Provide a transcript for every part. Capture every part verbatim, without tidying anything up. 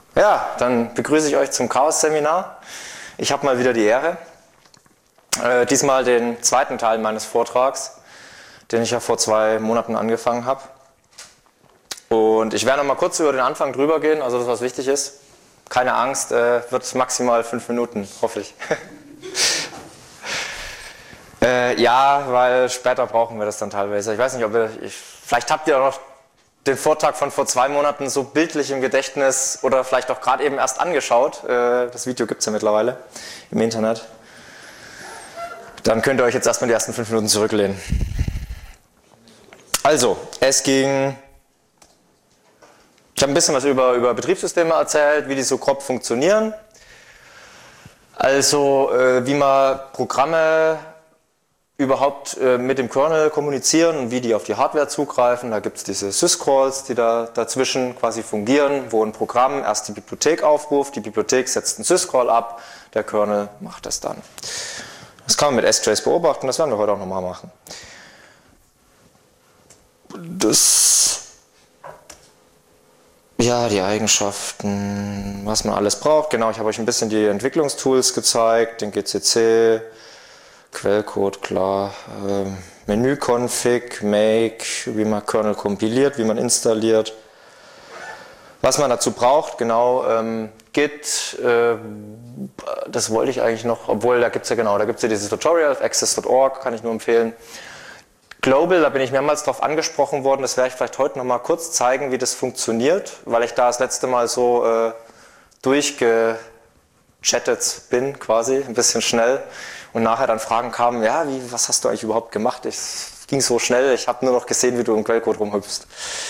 Ja, dann begrüße ich euch zum Chaos-Seminar. Ich habe mal wieder die Ehre, äh, diesmal den zweiten Teil meines Vortrags, den ich ja vor zwei Monaten angefangen habe. Und ich werde noch mal kurz über den Anfang drüber gehen, also das, was wichtig ist. Keine Angst, äh, wird maximal fünf Minuten, hoffe ich. äh, ja, weil später brauchen wir das dann teilweise. Ich weiß nicht, ob ihr, ich, vielleicht habt ihr auch noch den Vortrag von vor zwei Monaten so bildlich im Gedächtnis oder vielleicht auch gerade eben erst angeschaut. Das Video gibt es ja mittlerweile im Internet. Dann könnt ihr euch jetzt erstmal die ersten fünf Minuten zurücklehnen. Also, es ging... Ich habe ein bisschen was über, über Betriebssysteme erzählt, wie die so grob funktionieren. Also, wie man Programme überhaupt äh, mit dem Kernel kommunizieren und wie die auf die Hardware zugreifen. Da gibt es diese Syscalls, die da dazwischen quasi fungieren, wo ein Programm erst die Bibliothek aufruft, die Bibliothek setzt einen Syscall ab, der Kernel macht das dann. Das kann man mit S-Trace beobachten, das werden wir heute auch nochmal machen. Das, ja, die Eigenschaften, was man alles braucht. Genau, ich habe euch ein bisschen die Entwicklungstools gezeigt, den G C C, Quellcode, klar, ähm, Menü-Config, Make, wie man Kernel kompiliert, wie man installiert. Was man dazu braucht, genau, ähm, Git, äh, das wollte ich eigentlich noch, obwohl da gibt es ja genau, da gibt es ja dieses Tutorial auf access punkt org, kann ich nur empfehlen. Global, da bin ich mehrmals darauf angesprochen worden, das werde ich vielleicht heute noch mal kurz zeigen, wie das funktioniert, weil ich da das letzte Mal so äh, durchgechattet bin, quasi, ein bisschen schnell. Und nachher dann Fragen kamen, ja, wie, was hast du eigentlich überhaupt gemacht? Es ging so schnell, ich habe nur noch gesehen, wie du im Quellcode rumhüpfst.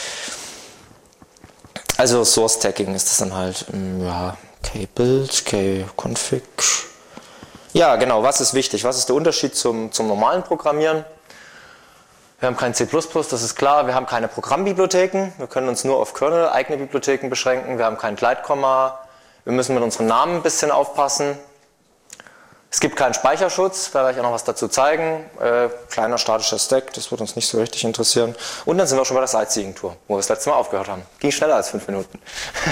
Also Source Tagging ist das dann halt, ja, K-Build, K-Config. Ja, genau, was ist wichtig? Was ist der Unterschied zum, zum normalen Programmieren? Wir haben kein C plus plus, das ist klar, wir haben keine Programmbibliotheken, wir können uns nur auf Kernel eigene Bibliotheken beschränken, wir haben kein Gleitkomma, wir müssen mit unseren Namen ein bisschen aufpassen. Es gibt keinen Speicherschutz, da werde ich auch noch was dazu zeigen. Äh, kleiner statischer Stack, das wird uns nicht so richtig interessieren. Und dann sind wir schon bei der Sightseeing-Tour, wo wir das letzte Mal aufgehört haben. Ging schneller als fünf Minuten.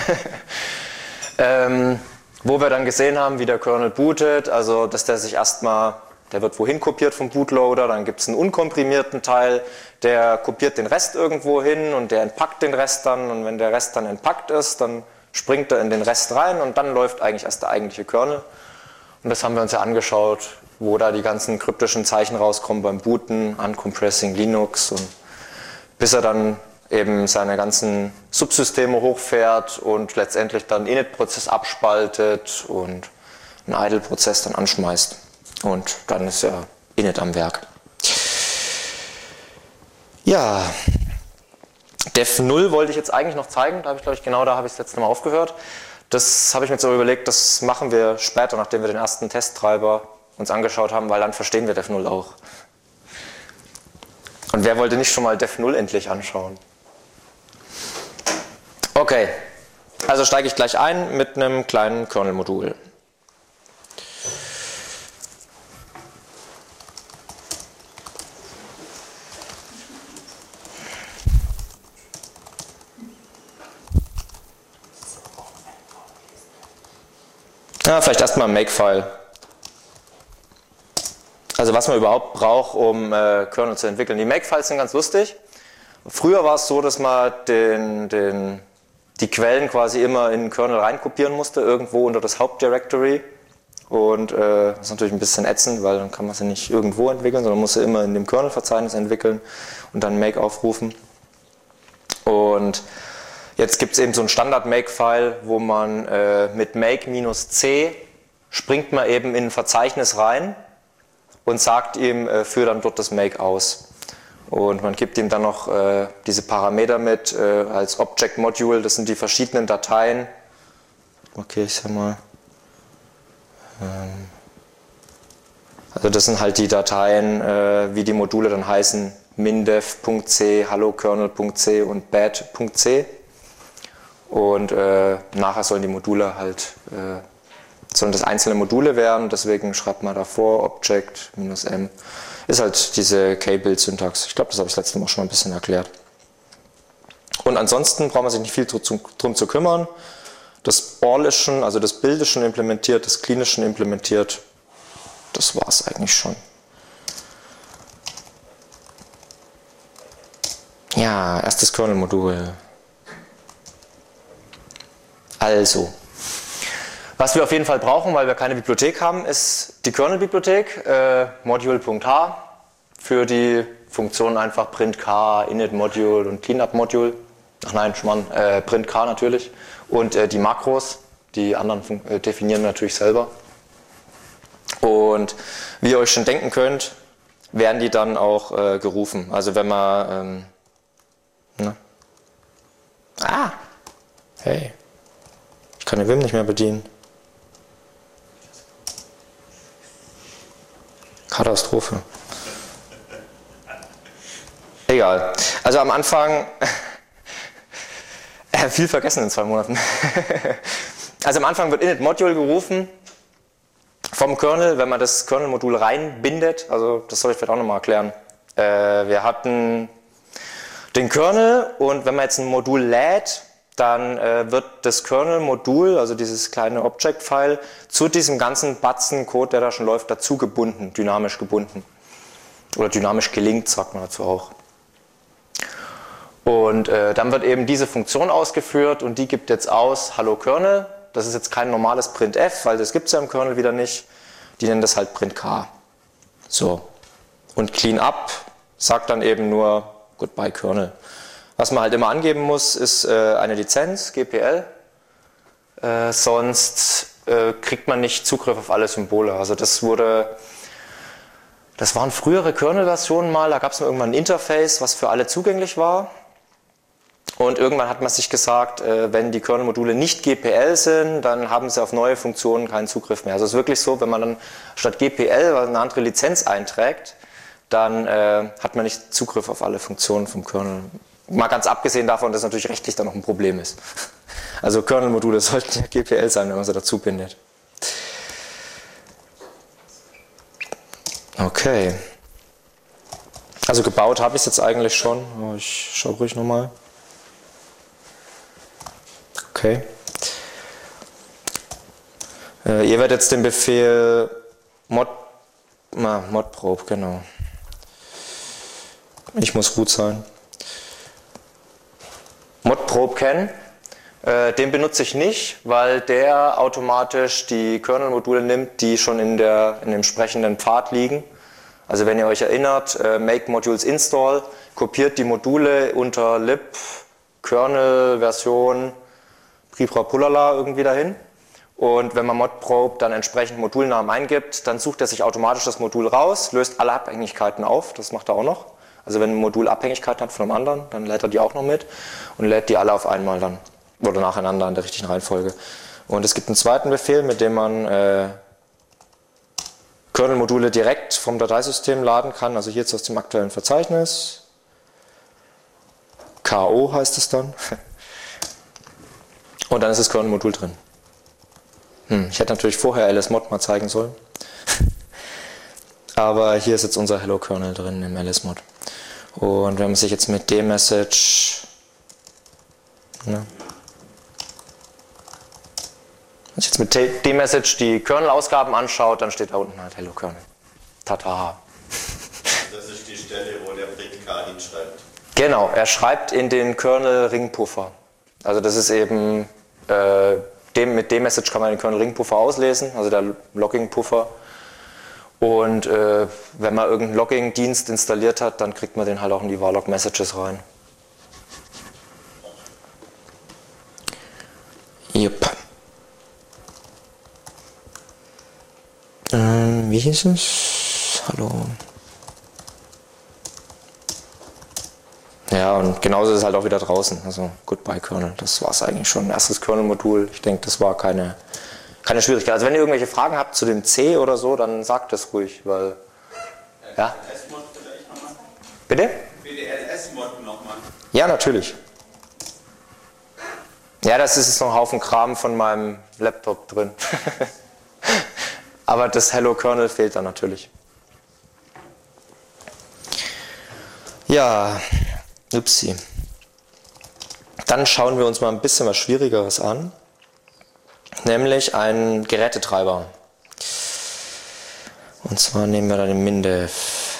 ähm, wo wir dann gesehen haben, wie der Kernel bootet, also dass der sich erstmal, der wird wohin kopiert vom Bootloader, dann gibt es einen unkomprimierten Teil, der kopiert den Rest irgendwo hin und der entpackt den Rest dann. Und wenn der Rest dann entpackt ist, dann springt er in den Rest rein und dann läuft eigentlich erst der eigentliche Kernel. Und das haben wir uns ja angeschaut, wo da die ganzen kryptischen Zeichen rauskommen beim Booten, Uncompressing Linux, und bis er dann eben seine ganzen Subsysteme hochfährt und letztendlich dann einen Init-Prozess abspaltet und einen Idle-Prozess dann anschmeißt. Und dann ist ja Init am Werk. Ja, Dev null wollte ich jetzt eigentlich noch zeigen, da habe ich glaube ich genau da habe ich das letzte Mal aufgehört. Das habe ich mir jetzt aber überlegt, das machen wir später, nachdem wir den ersten Testtreiber uns angeschaut haben, weil dann verstehen wir Dev null auch. Und wer wollte nicht schon mal Dev null endlich anschauen? Okay, also steige ich gleich ein mit einem kleinen Kernel-Modul. Ja, vielleicht erstmal ein Makefile. Also was man überhaupt braucht, um äh, Kernel zu entwickeln. Die Makefiles sind ganz lustig. Früher war es so, dass man den, den, die Quellen quasi immer in den Kernel reinkopieren musste, irgendwo unter das Hauptdirectory. Und äh, das ist natürlich ein bisschen ätzend, weil dann kann man sie nicht irgendwo entwickeln, sondern muss sie immer in dem Kernel-Verzeichnis entwickeln und dann Make aufrufen. Und jetzt gibt es eben so ein Standard-Makefile, wo man äh, mit Make-C springt man eben in ein Verzeichnis rein und sagt ihm, äh, führe dann dort das Make aus. Und man gibt ihm dann noch äh, diese Parameter mit äh, als Object-Module, das sind die verschiedenen Dateien. Okay, ich sag mal. Ähm, also das sind halt die Dateien, äh, wie die Module dann heißen, mindev.c, hallokernel.c und bad.c. Und äh, nachher sollen die Module halt, äh, sollen das einzelne Module werden, deswegen schreibt man davor Object-M. Ist halt diese K-Build-Syntax. Ich glaube, das habe ich letztes Mal schon mal ein bisschen erklärt. Und ansonsten braucht man sich nicht viel drum zu kümmern. Das All ist schon, also das Build ist schon implementiert, das Clean ist schon implementiert. Das war es eigentlich schon. Ja, erstes Kernel-Modul. Also, was wir auf jeden Fall brauchen, weil wir keine Bibliothek haben, ist die Kernel-Bibliothek, äh, Module.h, für die Funktionen einfach printk, init-Module und cleanup-Module. Ach nein, Schmarrn, äh, printk natürlich. Und äh, die Makros, die anderen äh, definieren wir natürlich selber. Und wie ihr euch schon denken könnt, werden die dann auch äh, gerufen. Also wenn man... Ähm, ne? Ah! Hey! Ich kann den Vim nicht mehr bedienen. Katastrophe. Egal. Also am Anfang... viel vergessen in zwei Monaten. Also am Anfang wird init-Module gerufen vom Kernel, wenn man das Kernel-Modul reinbindet. Also das soll ich vielleicht auch nochmal erklären. Äh, wir hatten den Kernel und wenn man jetzt ein Modul lädt, dann äh, wird das Kernel-Modul, also dieses kleine Object-File, zu diesem ganzen Batzen Code, der da schon läuft, dazu gebunden, dynamisch gebunden. Oder dynamisch gelinkt, sagt man dazu auch. Und äh, dann wird eben diese Funktion ausgeführt und die gibt jetzt aus Hallo Kernel. Das ist jetzt kein normales printf, weil das gibt es ja im Kernel wieder nicht. Die nennen das halt printk. So. Und cleanup sagt dann eben nur Goodbye Kernel. Was man halt immer angeben muss, ist äh, eine Lizenz, G P L. Äh, sonst äh, kriegt man nicht Zugriff auf alle Symbole. Also das wurde... Das waren frühere Kernel-Versionen mal, da gab es irgendwann ein Interface, was für alle zugänglich war. Und irgendwann hat man sich gesagt, wenn die Kernel-Module nicht G P L sind, dann haben sie auf neue Funktionen keinen Zugriff mehr. Also es ist wirklich so, wenn man dann statt G P L eine andere Lizenz einträgt, dann äh, hat man nicht Zugriff auf alle Funktionen vom Kernel. Mal ganz abgesehen davon, dass natürlich rechtlich dann noch ein Problem ist. Also Kernel-Module sollten ja G P L sein, wenn man sie dazu bindet. Okay. Also gebaut habe ich es jetzt eigentlich schon. Aber ich schaue ruhig nochmal. Okay. Äh, ihr werdet jetzt den Befehl mod, na, modprobe, genau. Ich muss root sein. Modprobe kennen. Äh, den benutze ich nicht, weil der automatisch die Kernel-Module nimmt, die schon in, der, in dem entsprechenden Pfad liegen. Also wenn ihr euch erinnert, äh, make modules install, kopiert die Module unter lib, Kernel, Version, Pripra-Pulala irgendwie dahin. Und wenn man modprobe dann entsprechend Modulnamen eingibt, dann sucht er sich automatisch das Modul raus, löst alle Abhängigkeiten auf, das macht er auch noch. Also wenn ein Modul Abhängigkeiten hat von einem anderen, dann lädt er die auch noch mit und lädt die alle auf einmal dann. Oder nacheinander in der richtigen Reihenfolge. Und es gibt einen zweiten Befehl, mit dem man äh, Kernel-Module direkt vom Dateisystem laden kann. Also hier jetzt aus dem aktuellen Verzeichnis. K O heißt es dann. Und dann ist das Kernel-Modul drin. Hm, ich hätte natürlich vorher lsmod mal zeigen sollen. Aber hier ist jetzt unser Hello Kernel drin im lsmod. Und wenn man sich jetzt mit dem Message... Ne, wenn sich jetzt mit dem Message die Kernel-Ausgaben anschaut, dann steht da unten halt Hello Kernel. Tata. Das ist die Stelle, wo der printk hinschreibt. Genau, er schreibt in den Kernel-Ringpuffer. Also das ist eben, äh, dem, mit dem Message kann man den Kernel-Ringpuffer auslesen, also der Logging-Puffer. Und äh, wenn man irgendeinen Logging-Dienst installiert hat, dann kriegt man den halt auch in die Varlog-Messages rein. Jupp. Ähm, wie hieß es? Hallo. Ja, und genauso ist es halt auch wieder draußen. Also Goodbye Kernel. Das war es eigentlich schon. Erstes Kernel-Modul. Ich denke, das war keine, keine Schwierigkeit. Also wenn ihr irgendwelche Fragen habt zu dem C oder so, dann sagt das ruhig, weil. Ja? Bitte? Für die L S-Mod nochmal. Ja, natürlich. Ja, das ist jetzt noch ein Haufen Kram von meinem Laptop drin. Aber das Hello Kernel fehlt dann natürlich. Ja, upsie. Dann schauen wir uns mal ein bisschen was Schwierigeres an. nämlich einen Gerätetreiber. Und zwar nehmen wir da den MinDev.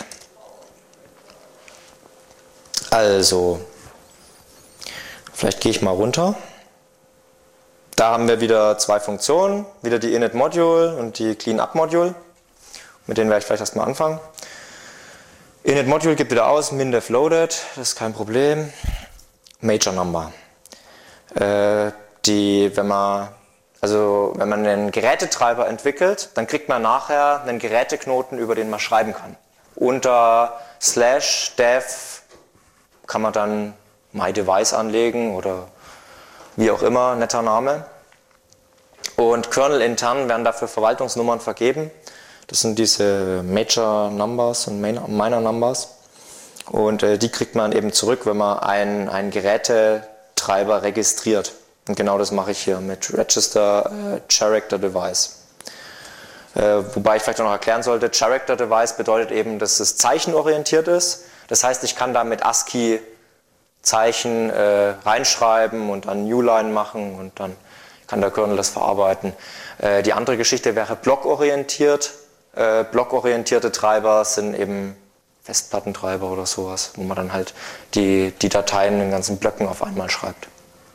Also, vielleicht gehe ich mal runter. Da haben wir wieder zwei Funktionen, wieder die Init-Module und die Clean-Up-Module. Mit denen werde ich vielleicht erstmal anfangen. Init-Module gibt wieder aus, MinDev loaded, das ist kein Problem. Major Number. Äh, die, wenn man, also wenn man einen Gerätetreiber entwickelt, dann kriegt man nachher einen Geräteknoten, über den man schreiben kann. Unter slash dev kann man dann myDevice anlegen oder wie auch immer, netter Name. Und Kernel intern werden dafür Verwaltungsnummern vergeben. Das sind diese Major Numbers und Minor Numbers. Und äh, die kriegt man eben zurück, wenn man einen, einen Gerätetreiber registriert. Und genau das mache ich hier mit Register äh, Character Device. Äh, wobei ich vielleicht auch noch erklären sollte, Character Device bedeutet eben, dass es zeichenorientiert ist. Das heißt, ich kann da mit ASCII Zeichen äh, reinschreiben und dann Newline machen und dann kann der Kernel das verarbeiten. Äh, die andere Geschichte wäre blockorientiert. Äh, blockorientierte Treiber sind eben Festplattentreiber oder sowas, wo man dann halt die, die Dateien in ganzen Blöcken auf einmal schreibt.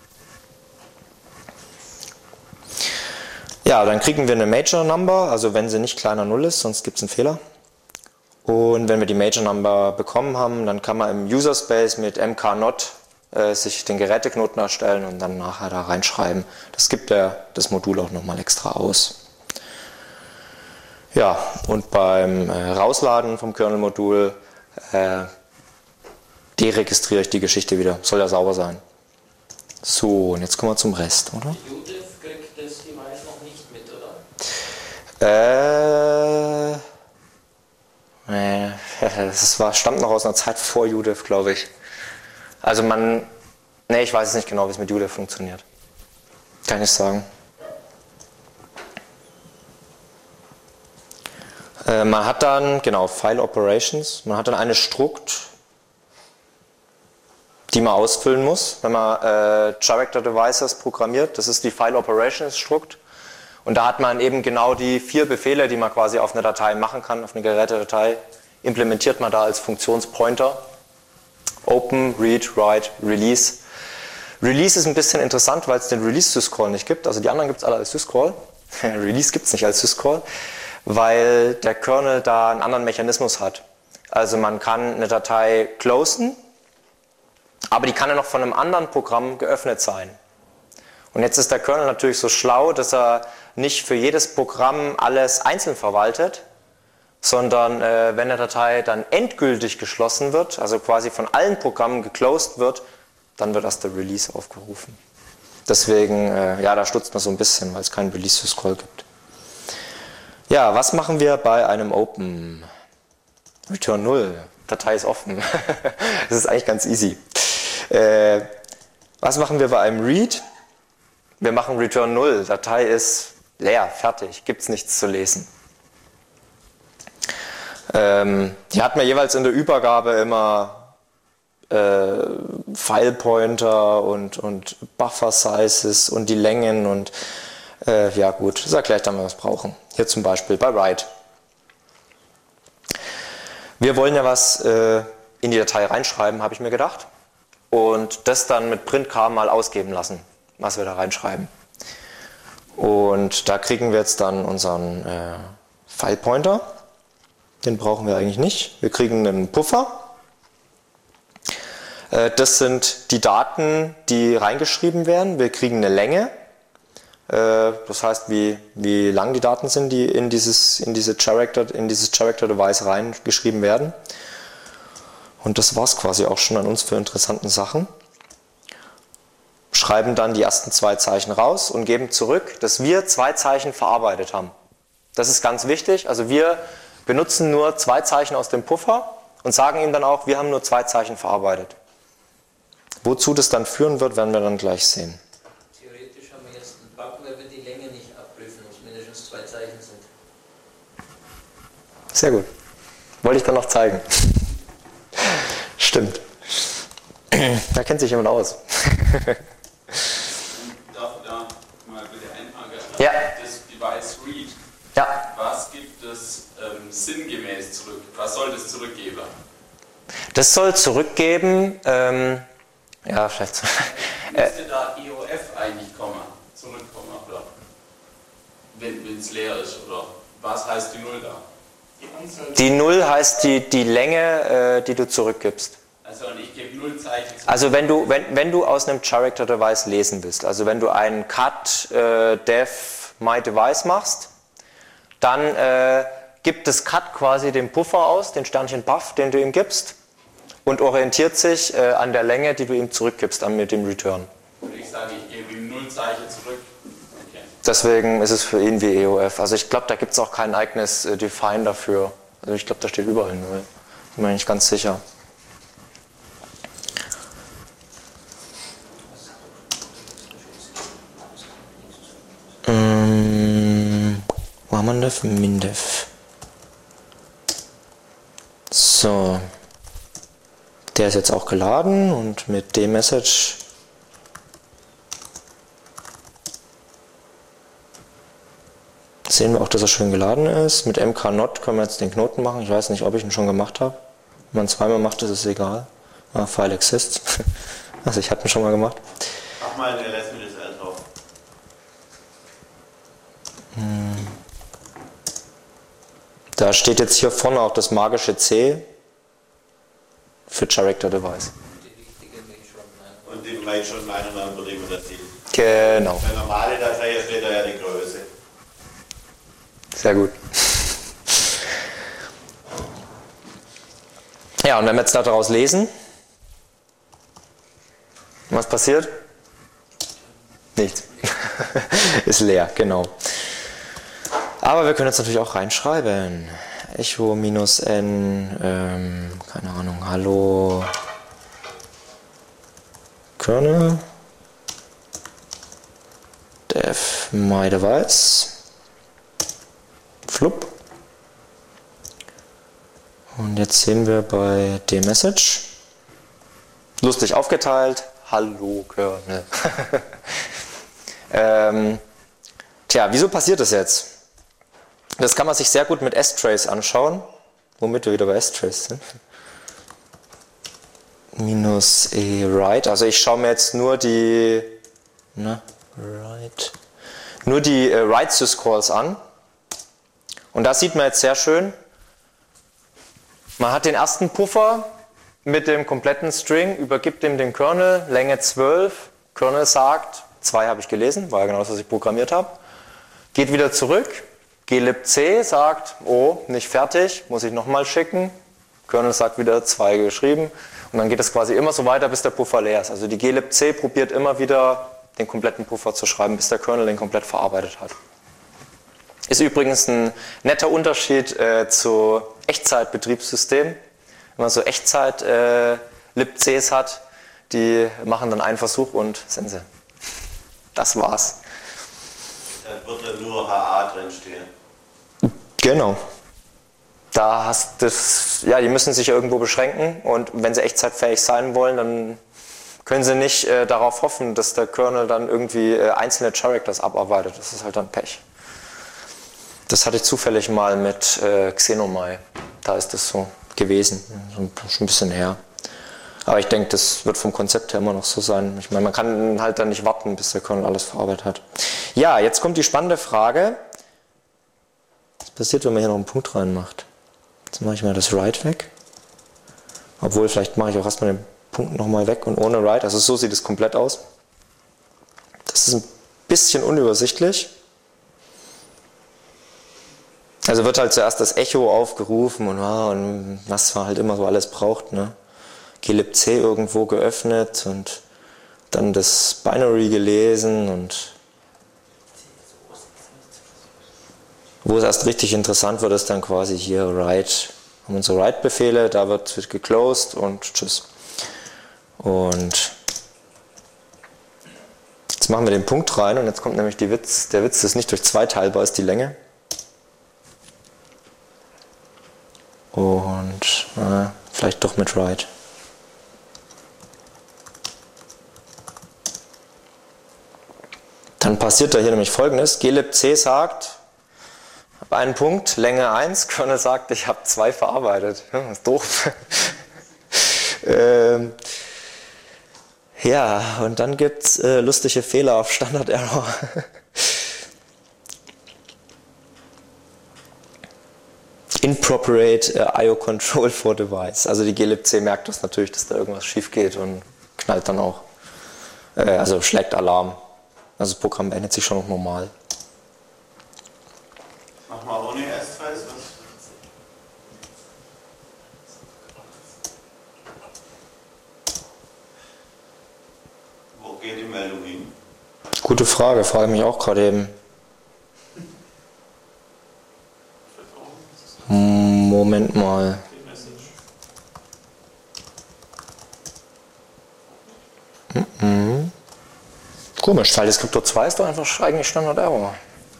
Ja, dann kriegen wir eine Major Number, also wenn sie nicht kleiner null ist, sonst gibt es einen Fehler. Und wenn wir die Major Number bekommen haben, dann kann man im User Space mit mknot äh, sich den Geräteknoten erstellen und dann nachher da reinschreiben. Das gibt ja das Modul auch nochmal extra aus. Ja, und beim äh, Rausladen vom Kernel-Modul äh, deregistriere ich die Geschichte wieder. Soll ja sauber sein. So, und jetzt kommen wir zum Rest, oder? UDEV kriegt das Device noch nicht mit, oder? Äh... Nee, das war, stammt noch aus einer Zeit vor UDEV, glaube ich. Also man, nee, ich weiß es nicht genau, wie es mit UDEV funktioniert. Kann ich nicht sagen. Äh, man hat dann, genau, File Operations, man hat dann eine Strukt, die man ausfüllen muss, wenn man äh, Character Devices programmiert. Das ist die File Operations Strukt. Und da hat man eben genau die vier Befehle, die man quasi auf eine Datei machen kann, auf eine Gerätedatei, implementiert man da als Funktionspointer. Open, Read, Write, Release. Release ist ein bisschen interessant, weil es den Release-Syscall nicht gibt. Also die anderen gibt es alle als Syscall. Release gibt es nicht als Syscall, weil der Kernel da einen anderen Mechanismus hat. Also man kann eine Datei closen, aber die kann ja noch von einem anderen Programm geöffnet sein. Und jetzt ist der Kernel natürlich so schlau, dass er nicht für jedes Programm alles einzeln verwaltet, sondern äh, wenn eine Datei dann endgültig geschlossen wird, also quasi von allen Programmen geclosed wird, dann wird erst der Release aufgerufen. Deswegen, äh, ja, da stutzt man so ein bisschen, weil es keinen Release-Syscall gibt. Ja, was machen wir bei einem Open? Return null. Datei ist offen. Das ist eigentlich ganz easy. Äh, was machen wir bei einem Read? Wir machen Return null, Datei ist leer, fertig, gibt es nichts zu lesen. Ähm, die hatten wir jeweils in der Übergabe immer äh, File-Pointer und, und Buffer-Sizes und die Längen und äh, ja gut, das erkläre ich dann, wenn wir es brauchen. Hier zum Beispiel bei Write. Wir wollen ja was äh, in die Datei reinschreiben, habe ich mir gedacht, und das dann mit printk mal ausgeben lassen, was wir da reinschreiben. Und da kriegen wir jetzt dann unseren äh, File-Pointer. Den brauchen wir eigentlich nicht. Wir kriegen einen Puffer. Äh, das sind die Daten, die reingeschrieben werden. Wir kriegen eine Länge. Äh, das heißt, wie, wie lang die Daten sind, die in dieses, in diese Character, in dieses Character Device reingeschrieben werden. Und das war es quasi auch schon an uns für interessanten Sachen. Schreiben dann die ersten zwei Zeichen raus und geben zurück, dass wir zwei Zeichen verarbeitet haben. Das ist ganz wichtig. Also wir benutzen nur zwei Zeichen aus dem Puffer und sagen ihm dann auch, wir haben nur zwei Zeichen verarbeitet. Wozu das dann führen wird, werden wir dann gleich sehen. Theoretisch haben wir jetzt einen Bug, weil wir die Länge nicht abprüfen, was mindestens zwei Zeichen sind. Sehr gut. Wollte ich dann noch zeigen. Stimmt. Da kennt sich jemand aus. Darf ich da mal bitte einhaken? Das soll zurückgeben, ähm, ja, vielleicht so. Müsste da I O F eigentlich kommen, zurückkommen, oder? Wenn es leer ist, oder? Was heißt die Null da? Die Null heißt die, die Länge, äh, die du zurückgibst. Also und ich gebe null Zeichen zurück. Also wenn du, wenn, wenn du aus einem Character Device lesen willst, also wenn du einen cut äh, dev my device machst, dann äh, gibt das cut quasi den Puffer aus, den Sternchen buff, den du ihm gibst, und orientiert sich äh, an der Länge, die du ihm zurückgibst, dann mit dem Return. Und ich sage, ich gebe ihm null Zeichen zurück. Okay. Deswegen ist es für ihn wie E O F. Also ich glaube, da gibt es auch kein eigenes äh, Define dafür. Also ich glaube, da steht überall null. Bin mir nicht ganz sicher. Ähm, wo haben wir das? Mindef. So. Der ist jetzt auch geladen und mit dem Message sehen wir auch, dass er schön geladen ist. Mit mknot können wir jetzt den Knoten machen. Ich weiß nicht, ob ich ihn schon gemacht habe. Wenn man zweimal macht, ist es egal. Ah, File exists. Also ich hatte ihn schon mal gemacht. Mach mal ein L S mit L drauf. Hm. Da steht jetzt hier vorne auch das magische C für Character Device. Und die Major und Minor dann wird immer das Ziel. Genau. Bei normale Datei steht da ja die Größe. Sehr gut. Ja, und wenn wir jetzt daraus lesen, was passiert? Nichts. Ist leer, genau. Aber wir können jetzt natürlich auch reinschreiben. Echo minus n, ähm, keine Ahnung, hallo Kernel dev my device flup. Und jetzt sehen wir bei dem Message, lustig aufgeteilt, hallo Kernel. ähm, tja, wieso passiert das jetzt? Das kann man sich sehr gut mit strace anschauen, womit wir wieder bei strace sind. Minus e write, also ich schaue mir jetzt nur die, na, write, nur die äh, write syscalls an. Und da sieht man jetzt sehr schön, man hat den ersten Puffer mit dem kompletten String, übergibt dem den Kernel, Länge zwölf, Kernel sagt, zwei habe ich gelesen, war ja genau das, was ich programmiert habe, geht wieder zurück, glibc sagt, oh, nicht fertig, muss ich nochmal schicken, Kernel sagt wieder zwei geschrieben und dann geht es quasi immer so weiter, bis der Puffer leer ist. Also die glibc probiert immer wieder den kompletten Puffer zu schreiben, bis der Kernel den komplett verarbeitet hat. Ist übrigens ein netter Unterschied äh, zu Echtzeitbetriebssystem. Wenn man so Echtzeit-libcs äh, hat, die machen dann einen Versuch und sind sie. Das war's. Da wird dann nur H A drinstehen. Genau. Da hast das, ja, die müssen sich irgendwo beschränken und wenn sie echtzeitfähig sein wollen, dann können sie nicht äh, darauf hoffen, dass der Kernel dann irgendwie äh, einzelne Characters abarbeitet. Das ist halt dann Pech. Das hatte ich zufällig mal mit äh, Xenomai. Da ist das so gewesen. Schon ein bisschen her. Aber ich denke, das wird vom Konzept her immer noch so sein. Ich meine, man kann halt dann nicht warten, bis der Kernel alles verarbeitet hat. Ja, jetzt kommt die spannende Frage. Was passiert, wenn man hier noch einen Punkt reinmacht? Jetzt mache ich mal das Write weg. Obwohl, vielleicht mache ich auch erstmal den Punkt nochmal weg und ohne Write. Also so sieht es komplett aus. Das ist ein bisschen unübersichtlich. Also wird halt zuerst das Echo aufgerufen und, ah, und was man halt immer so alles braucht, ne? glibc irgendwo geöffnet und dann das Binary gelesen und wo es erst richtig interessant wird, ist dann quasi hier write, haben unsere write-Befehle, da wird, wird geclosed und tschüss. Und jetzt machen wir den Punkt rein und jetzt kommt nämlich die Witz, der Witz ist nicht durch zwei teilbar ist die Länge. Und äh, vielleicht doch mit write. Dann passiert da hier nämlich Folgendes. glibc sagt, habe einen Punkt, Länge eins, Kernel sagt, ich habe zwei verarbeitet. Ja, das ist doof. ähm, ja, und dann gibt es äh, lustige Fehler auf Standard Error. Inappropriate uh, I O Control for Device. Also die glibc merkt das natürlich, dass da irgendwas schief geht und knallt dann auch. Äh, also schlägt Alarm. Also das Programm beendet sich schon noch normal. Mach mal ohne S-Trace was. Wo geht die Meldung hin? Gute Frage, frage mich auch gerade eben. Moment mal. Mhm. Komisch, File Descriptor zwei ist doch einfach eigentlich Standard Error.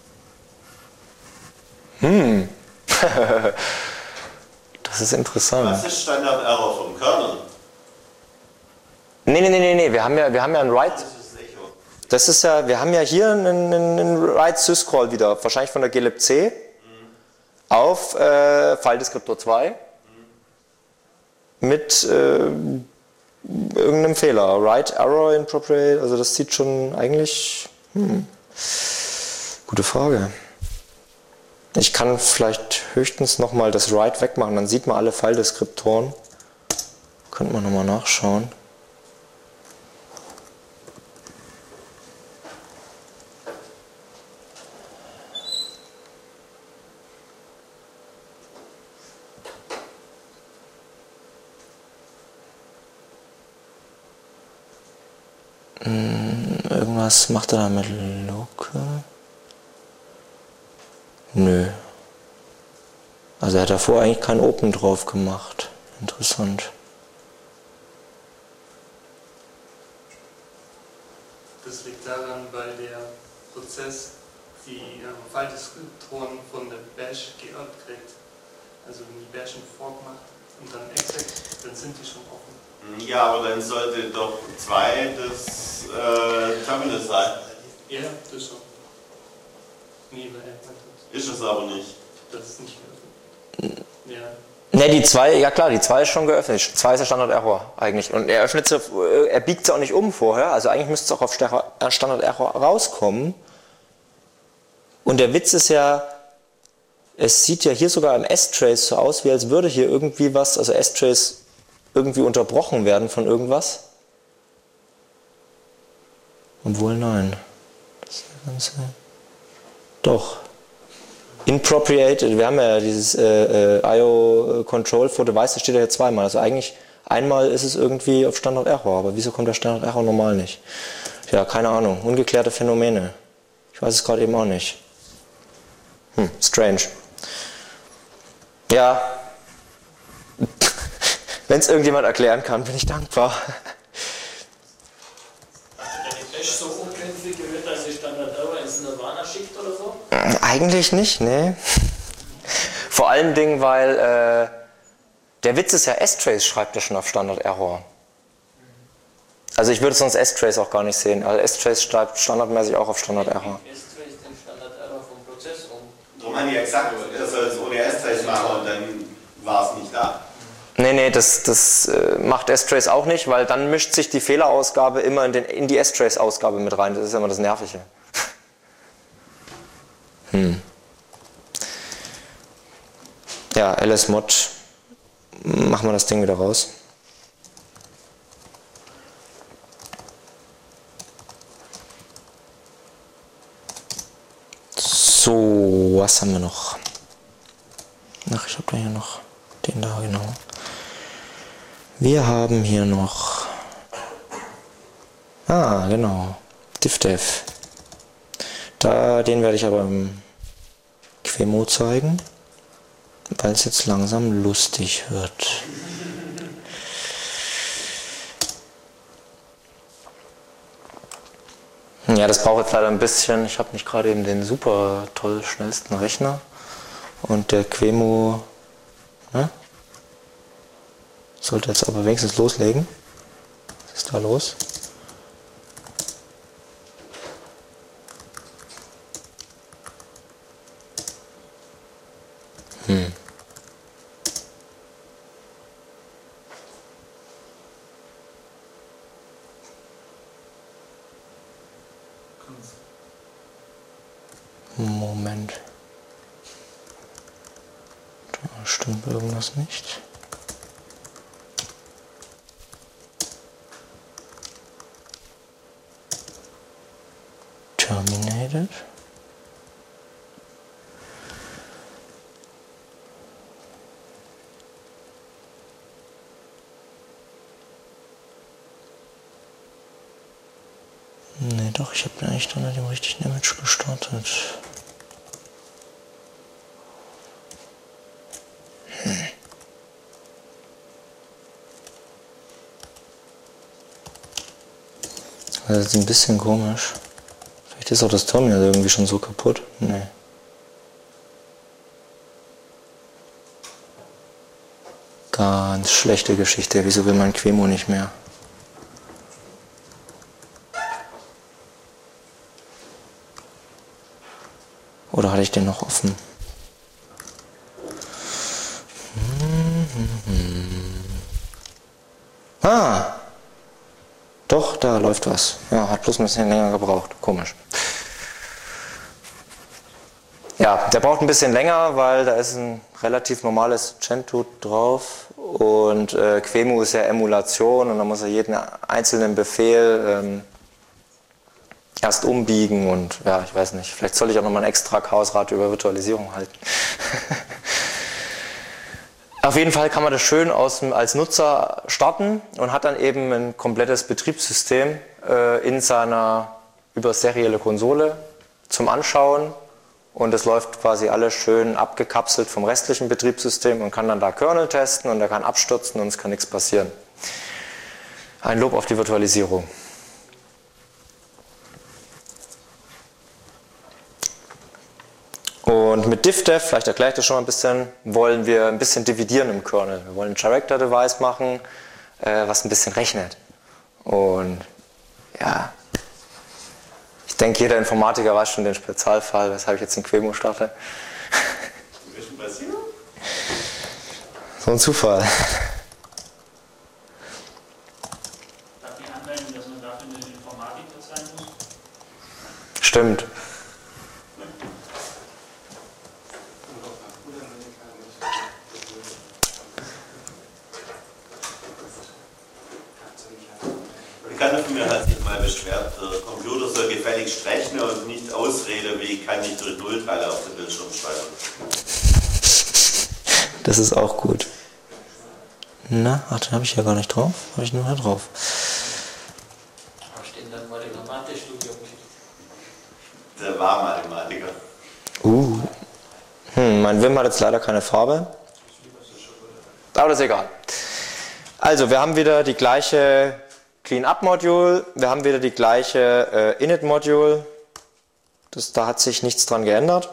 Hm. Das ist interessant. Was ist Standard Error vom Kernel? Nee, nee, nee, nee, nee. Wir haben ja, wir haben ja ein Write. Das ist das Echo. Das ist ja, wir haben ja hier einen, einen Write Syscall wieder, wahrscheinlich von der glibc mhm. auf äh, File Descriptor zwei mhm. mit äh, irgendeinem Fehler. Write Error Inappropriate, also das sieht schon eigentlich. Hm. Gute Frage. Ich kann vielleicht höchstens nochmal das Write wegmachen, dann sieht man alle File-Deskriptoren. Könnte man nochmal nachschauen. Hm, irgendwas macht er da mit Local? Nö. Also er hat davor eigentlich kein Open drauf gemacht. Interessant. Das liegt daran, weil der Prozess die äh, File-Deskriptoren von der Bash geerbt kriegt. Also wenn die Bash einen Fork macht und dann exec, dann sind die schon offen. Ja, aber dann sollte doch zwei das äh, Terminal sein. Ja, das schon. Nee, weil er hat Ist es aber nicht. das ist nicht geöffnet. Ja. Ne, die zwei, ja klar, die zwei ist schon geöffnet. zwei ist der Standard Error eigentlich. Und er öffnet sie, er biegt sie auch nicht um vorher. Also eigentlich müsste es auch auf Standard Error rauskommen. Und der Witz ist ja, es sieht ja hier sogar im S-Trace so aus, wie als würde hier irgendwie was, also S-Trace irgendwie unterbrochen werden von irgendwas. Obwohl nein. Das Ganze. Doch. Inappropriate, wir haben ja dieses äh, äh, I O Control for Device, das steht ja hier zweimal. Also eigentlich einmal ist es irgendwie auf Standard Error, aber wieso kommt der Standard Error normal nicht? Ja, keine Ahnung. Ungeklärte Phänomene. Ich weiß es gerade eben auch nicht. Hm, strange. Ja. Wenn es irgendjemand erklären kann, bin ich dankbar. Hast du deine Bash so umkonfiguriert, dass die Standard Error ins Nirvana schickt oder so? Eigentlich nicht, ne. Vor allen Dingen, weil äh, der Witz ist ja, S-Trace schreibt ja schon auf Standard Error. Also ich würde sonst S-Trace auch gar nicht sehen, weil S-Trace schreibt standardmäßig auch auf Standard Error. S-Trace den Standard Error vom Prozess um. Darum haben die ja gesagt, er soll es ohne S-Trace machen und dann war es nicht da. Nee, nee, das, das äh, macht S-Trace auch nicht, weil dann mischt sich die Fehlerausgabe immer in, den, in die S-Trace-Ausgabe mit rein. Das ist ja immer das Nervige. Hm. Ja, ls-mod. Machen wir das Ding wieder raus. So, was haben wir noch? Ach, ich habe da hier noch den da, genau. Wir haben hier noch, ah, genau, diffdev. Da, den werde ich aber im Quemo zeigen, weil es jetzt langsam lustig wird. Ja, das braucht jetzt leider ein bisschen. Ich habe nicht gerade eben den super toll schnellsten Rechner und der Quemo, ne? Sollte jetzt aber wenigstens loslegen. Was ist da los? Hm. Moment. Da stimmt irgendwas nicht. Terminated. Ne, doch, ich habe eigentlich unter dem richtigen Image gestartet. Hm. Das ist ein bisschen komisch. Vielleicht ist auch das Terminal irgendwie schon so kaputt. Nee. Ganz schlechte Geschichte. Wieso will mein Quemo nicht mehr? Oder hatte ich den noch offen? Ah! Doch, da läuft was. Ja, hat bloß ein bisschen länger gebraucht. Komisch. Ja, der braucht ein bisschen länger, weil da ist ein relativ normales Gentoo drauf. Und äh, Quemo ist ja Emulation und da muss er jeden einzelnen Befehl ähm, erst umbiegen und ja, ich weiß nicht, vielleicht soll ich auch nochmal ein extra Chaosradio über Virtualisierung halten. Auf jeden Fall kann man das schön aus, als Nutzer starten und hat dann eben ein komplettes Betriebssystem äh, in seiner über serielle Konsole zum Anschauen und das läuft quasi alles schön abgekapselt vom restlichen Betriebssystem und kann dann da Kernel testen und er kann abstürzen und es kann nichts passieren. Ein Lob auf die Virtualisierung. Und mit diffdev, vielleicht erkläre ich das schon mal ein bisschen, wollen wir ein bisschen dividieren im Kernel. Wir wollen ein Character-Device machen, äh, was ein bisschen rechnet. Und ja, ich denke, jeder Informatiker weiß schon den Spezialfall, weshalb ich jetzt den Quemo starte. Was ist denn passiert? So ein Zufall. Darf ich anmelden, dass man dafür eine Informatiker sein muss? Stimmt. Ein Bekannter von mir hat sich mal beschwert, der Computer soll gefälligst rechnen und nicht Ausrede, wie kann ich durch Nullteile auf den Bildschirm schreiben. Das ist auch gut. Na, ach, den habe ich ja gar nicht drauf. Habe ich nur da drauf. Da steht dann mal im Mathe-Studium. Der war Mathematiker. Uh. Hm, mein Wim hat jetzt leider keine Farbe. Aber das ist egal. Also, wir haben wieder die gleiche Clean-Up-Module, wir haben wieder die gleiche äh, Init-Module. Da hat sich nichts dran geändert.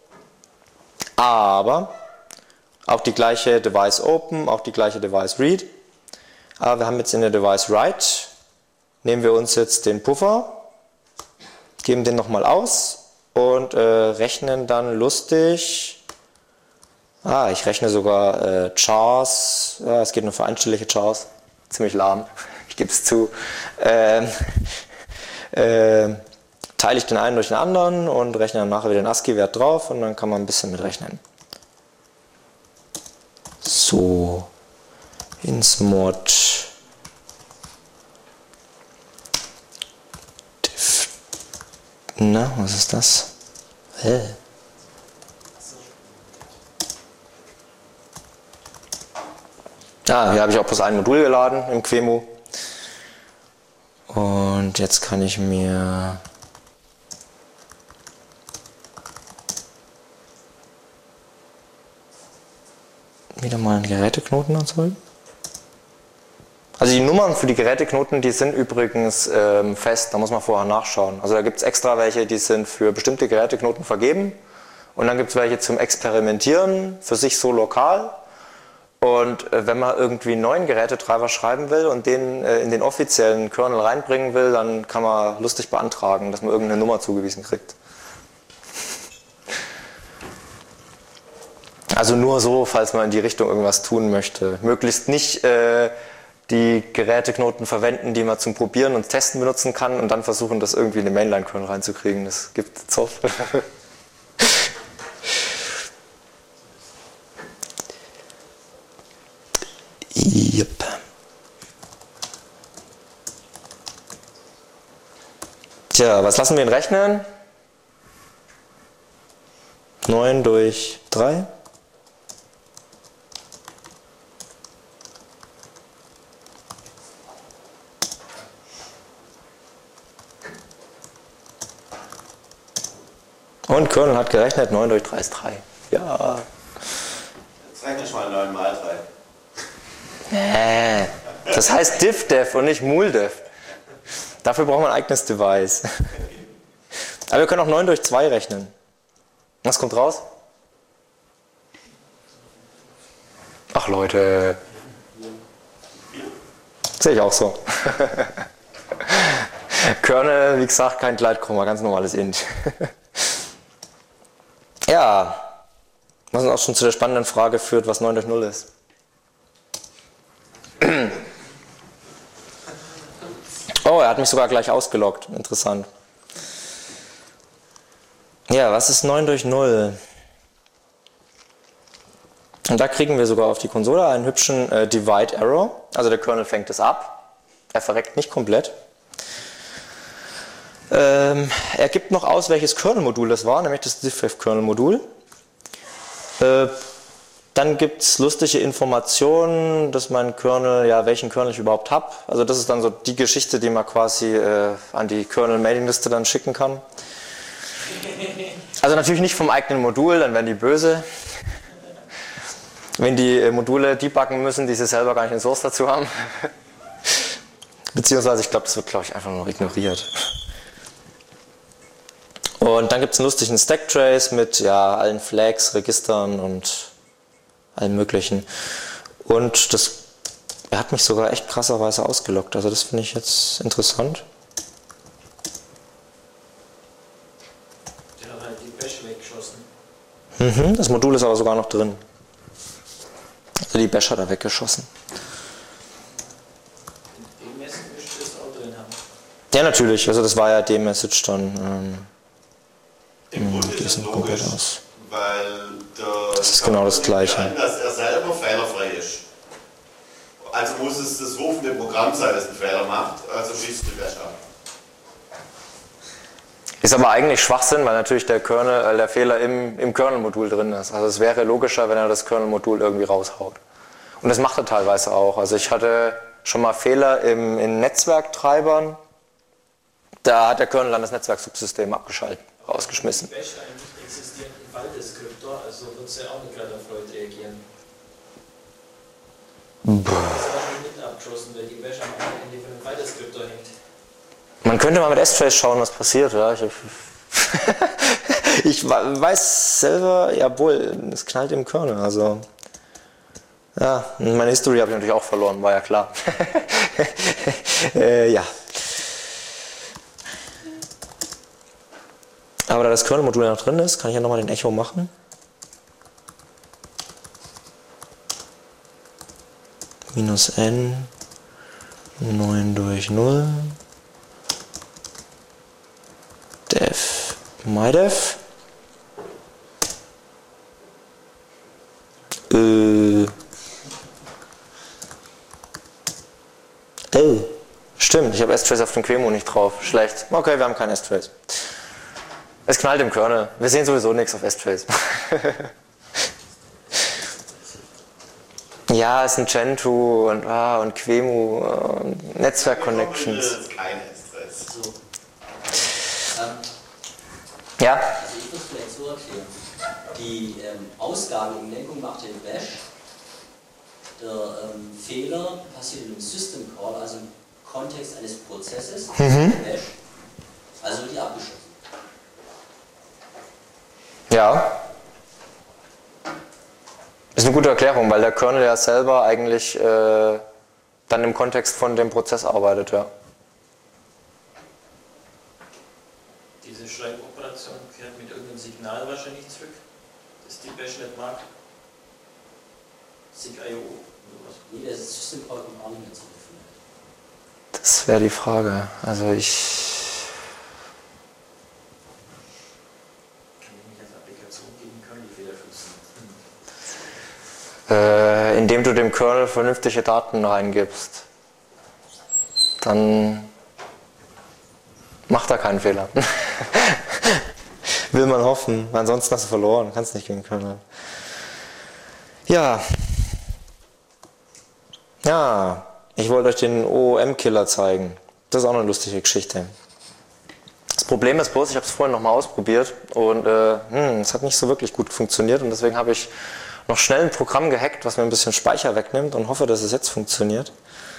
Aber auch die gleiche Device Open, auch die gleiche Device Read. Aber wir haben jetzt in der Device Write, nehmen wir uns jetzt den Puffer, geben den nochmal aus und äh, rechnen dann lustig. Ah, ich rechne sogar äh, Chars. Ja, es geht nur für einstellige Chars. Ziemlich lahm, ich gebe es zu. Ähm, äh, teile ich den einen durch den anderen und rechne dann nachher wieder den ASCII-Wert drauf und dann kann man ein bisschen mitrechnen. So, ins Mod. Diff. Na, was ist das? Hä? Ah, hier habe ich auch bloß ein Modul geladen im Quemo. Und jetzt kann ich mir wieder mal einen Geräteknoten erzeugen. Also die Nummern für die Geräteknoten, die sind übrigens ähm, fest, da muss man vorher nachschauen. Also da gibt es extra welche, die sind für bestimmte Geräteknoten vergeben. Und dann gibt es welche zum Experimentieren, für sich so lokal. Und äh, wenn man irgendwie einen neuen Gerätetreiber schreiben will und den äh, in den offiziellen Kernel reinbringen will, dann kann man lustig beantragen, dass man irgendeine Nummer zugewiesen kriegt. Also nur so, falls man in die Richtung irgendwas tun möchte. Möglichst nicht äh, die Geräteknoten verwenden, die man zum Probieren und Testen benutzen kann und dann versuchen, das irgendwie in den Mainline-Kernel reinzukriegen. Das gibt Zoff. Yep. Tja, was lassen wir ihn rechnen? neun durch drei. Und Kernel hat gerechnet, neun durch drei ist drei. Ja. Jetzt rechne ich mal neun mal drei. Nee. Das heißt DiffDev und nicht MoolDev. Dafür brauchen wir ein eigenes Device. Aber wir können auch neun durch zwei rechnen. Was kommt raus? Ach Leute. Sehe ich auch so. Kernel, wie gesagt, kein Gleitkomma, ganz normales Int. Ja, was uns auch schon zu der spannenden Frage führt, was neun durch null ist. Oh, er hat mich sogar gleich ausgeloggt. Interessant. Ja, was ist neun durch null? Und da kriegen wir sogar auf die Konsole einen hübschen äh, Divide Error. Also der Kernel fängt es ab. Er verreckt nicht komplett. Ähm, er gibt noch aus, welches Kernel-Modul das war, nämlich das diffdev-Kernel-Modul. Äh, dann gibt es lustige Informationen, dass mein Kernel, ja, welchen Kernel ich überhaupt habe. Also das ist dann so die Geschichte, die man quasi äh, an die Kernel-Mailing-Liste dann schicken kann. Also natürlich nicht vom eigenen Modul, dann werden die böse. Wenn die äh, Module debuggen müssen, die sie selber gar nicht den Source dazu haben. Beziehungsweise, ich glaube, das wird, glaube ich, einfach nur ignoriert. Und dann gibt es einen lustigen Stacktrace mit ja, allen Flags, Registern und allem möglichen. Und das, er hat mich sogar echt krasserweise ausgeloggt. Also das finde ich jetzt interessant. Der hat halt die Bash weggeschossen. Mhm, das Modul ist aber sogar noch drin. Also die Bash hat er weggeschossen. Den Message müsste das auch drin haben. Ja, natürlich. Also das war ja D-Message dann. Ähm, Im Grunde ist es logisch, aus. weil der Das ist genau das Gleiche. an, dass er selber fehlerfrei ist. Also muss es das rufende Programm sein, das einen Fehler macht, also schießt die Bash ab. Ist aber eigentlich Schwachsinn, weil natürlich der Kernel, äh, der Fehler im, im Kernel-Modul drin ist. Also es wäre logischer, wenn er das Kernel-Modul irgendwie raushaut. Und das macht er teilweise auch. Also ich hatte schon mal Fehler im, in Netzwerktreibern. Da hat der Kernel dann das Netzwerksubsystem abgeschaltet, rausgeschmissen. Bash einen nicht existierenden File-Deskriptor, also wird es ja auch nicht gerade auf Leute reagieren. Das ist auch nicht abgeschossen, weil die Bash am Ende von dem File-Deskriptor hängt. Man könnte mal mit S-Trace schauen, was passiert. Ja. Ich, ich weiß selber, jawohl, es knallt im Kernel. Also, ja, meine History habe ich natürlich auch verloren, war ja klar. äh, ja. Aber da das Kernel-Modul noch drin ist, kann ich ja nochmal den Echo machen. Minus n, neun durch null. Def, myDef. Äh. Oh, stimmt, ich habe S-Trace auf dem Qemu nicht drauf. Schlecht. Okay, wir haben kein S-Trace. Es knallt im Kernel. Wir sehen sowieso nichts auf S-Trace. Ja, es ist ein Gentoo und, ah, und Qemu und Netzwerk-Connections. Das ist kein S-Trace. So. Ähm, Ja? Also ich muss vielleicht so erklären. Die ähm, Ausgabeumlenkung macht den Bash. Der ähm, Fehler passiert in einem System Call, also im Kontext eines Prozesses, Mhm. der Bash. Also wird die abgeschossen. Ja. Ist eine gute Erklärung, weil der Kernel ja selber eigentlich äh, dann im Kontext von dem Prozess arbeitet, ja. Diese Schreiboperation kehrt mit irgendeinem Signal wahrscheinlich zurück, das die Bash nicht mag. Sig I O oder was. Nee, der System Call kommt auch nicht mehr zurück. Das wäre die Frage. Also ich... Kann ich nicht als Applikation gegen Kernel-Fehler schützen? Äh, indem du dem Kernel vernünftige Daten reingibst. Dann macht er keinen Fehler. Will man hoffen. Ansonsten hast du verloren. Kannst nicht gegen Kernel. Ja. Ja. Ich wollte euch den O O M-Killer zeigen. Das ist auch eine lustige Geschichte. Das Problem ist bloß, ich habe es vorhin nochmal ausprobiert und äh, hm, es hat nicht so wirklich gut funktioniert und deswegen habe ich noch schnell ein Programm gehackt, was mir ein bisschen Speicher wegnimmt und hoffe, dass es jetzt funktioniert.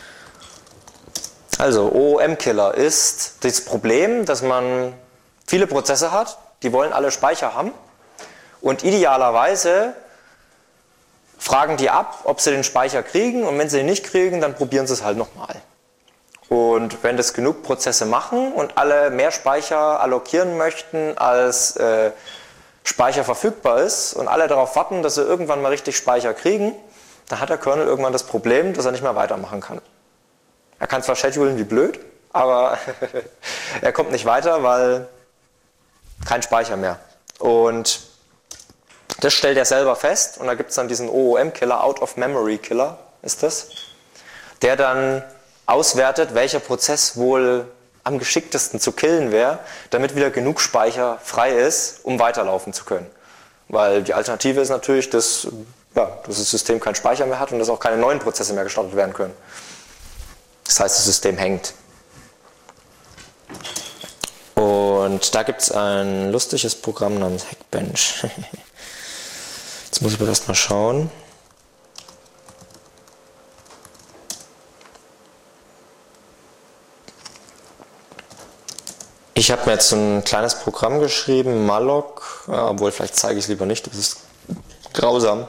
Also, O O M-Killer ist das Problem, dass man viele Prozesse hat, die wollen alle Speicher haben und idealerweise fragen die ab, ob sie den Speicher kriegen und wenn sie ihn nicht kriegen, dann probieren sie es halt nochmal. Und wenn das genug Prozesse machen und alle mehr Speicher allokieren möchten, als äh, Speicher verfügbar ist und alle darauf warten, dass sie irgendwann mal richtig Speicher kriegen, dann hat der Kernel irgendwann das Problem, dass er nicht mehr weitermachen kann. Er kann zwar schedulen wie blöd, aber er kommt nicht weiter, weil kein Speicher mehr. Und das stellt er selber fest und da gibt es dann diesen O O M-Killer, Out-of-Memory-Killer ist das, der dann auswertet, welcher Prozess wohl am geschicktesten zu killen wäre, damit wieder genug Speicher frei ist, um weiterlaufen zu können. Weil die Alternative ist natürlich, dass, ja, dass das System keinen Speicher mehr hat und dass auch keine neuen Prozesse mehr gestartet werden können. Das heißt, das System hängt. Und da gibt es ein lustiges Programm namens Hackbench. Jetzt muss ich aber erst mal schauen. Ich habe mir jetzt so ein kleines Programm geschrieben, malloc, ja, obwohl vielleicht zeige ich es lieber nicht, das ist grausam.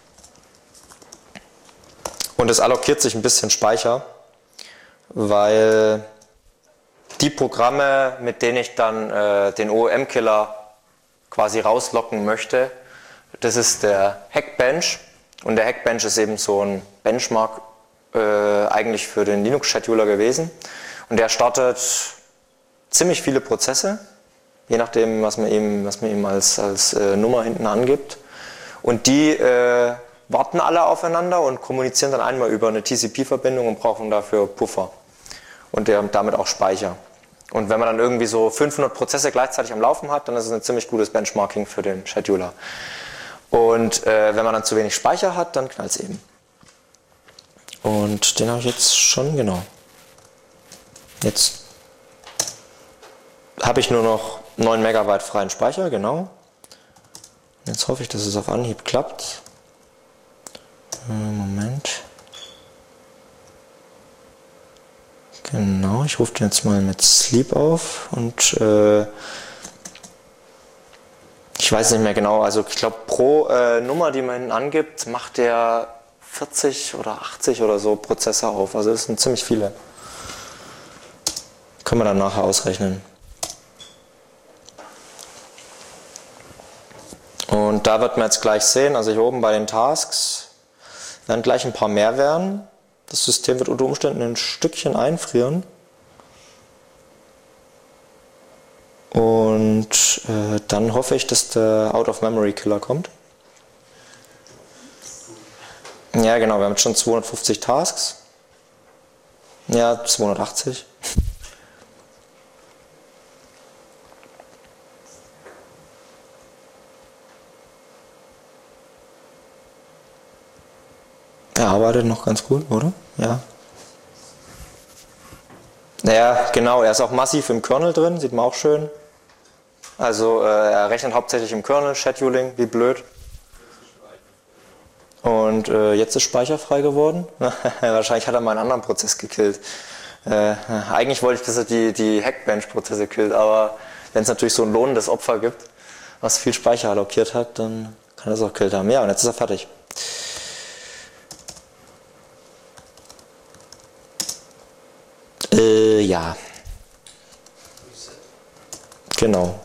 Und es allokiert sich ein bisschen Speicher, weil die Programme, mit denen ich dann äh, den O O M-Killer quasi rauslocken möchte, das ist der Hackbench. Und der Hackbench ist eben so ein Benchmark äh, eigentlich für den Linux-Scheduler gewesen. Und der startet ziemlich viele Prozesse, je nachdem, was man eben, was man eben als, als äh, Nummer hinten angibt. Und die äh, warten alle aufeinander und kommunizieren dann einmal über eine T C P-Verbindung und brauchen dafür Puffer. Und der, damit auch Speicher. Und wenn man dann irgendwie so fünfhundert Prozesse gleichzeitig am Laufen hat, dann ist es ein ziemlich gutes Benchmarking für den Scheduler. Und äh, wenn man dann zu wenig Speicher hat, dann knallt es eben. Und den habe ich jetzt schon, genau. Jetzt habe ich nur noch neun Megabyte freien Speicher, genau. Jetzt hoffe ich, dass es auf Anhieb klappt. Moment. Genau, ich rufe den jetzt mal mit Sleep auf und äh, ich weiß nicht mehr genau, also ich glaube pro äh, Nummer, die man hinten angibt, macht der vierzig oder achtzig oder so Prozesse auf, also das sind ziemlich viele. Können wir dann nachher ausrechnen. Und da wird man jetzt gleich sehen, also hier oben bei den Tasks werden gleich ein paar mehr werden. Das System wird unter Umständen ein Stückchen einfrieren. Und äh, dann hoffe ich, dass der Out-of-Memory-Killer kommt. Ja genau, wir haben jetzt schon zweihundertfünfzig Tasks. Ja, zweihundertachtzig. Er arbeitet noch ganz gut, oder? Ja. Naja, genau, er ist auch massiv im Kernel drin, sieht man auch schön. Also äh, er rechnet hauptsächlich im Kernel, Scheduling, wie blöd. Und äh, jetzt ist Speicher frei geworden. Wahrscheinlich hat er mal einen anderen Prozess gekillt. Äh, eigentlich wollte ich, dass er die, die Hackbench-Prozesse killt, aber wenn es natürlich so ein lohnendes Opfer gibt, was viel Speicher allokiert hat, dann kann er es auch killt haben. Ja, und jetzt ist er fertig. Äh, ja. Genau.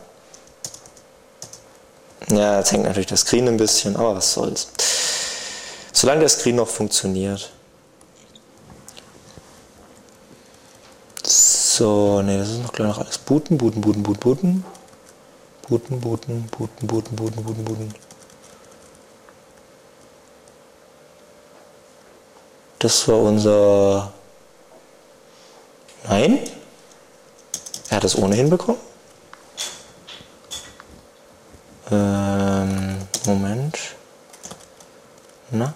Ja, jetzt hängt natürlich das Screen ein bisschen, aber was soll's. Solange der Screen noch funktioniert. So, ne, das ist noch gleich noch alles booten, booten, booten, booten, booten. Booten, booten, booten, booten, booten, booten, booten. Das war unser... Nein? Er hat es ohnehin bekommen? Ähm, Moment. Na?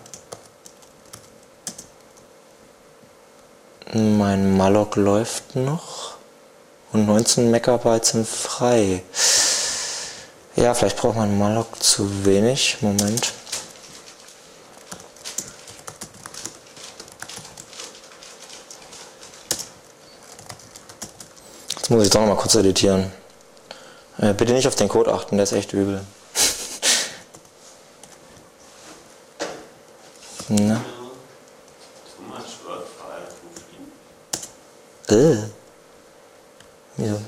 Mein Malloc läuft noch. Und neunzehn Megabyte sind frei. Ja, vielleicht braucht mein Malloc zu wenig. Moment. Jetzt muss ich doch noch mal kurz editieren. Äh, bitte nicht auf den Code achten, der ist echt übel. Na? Äh. Wieso?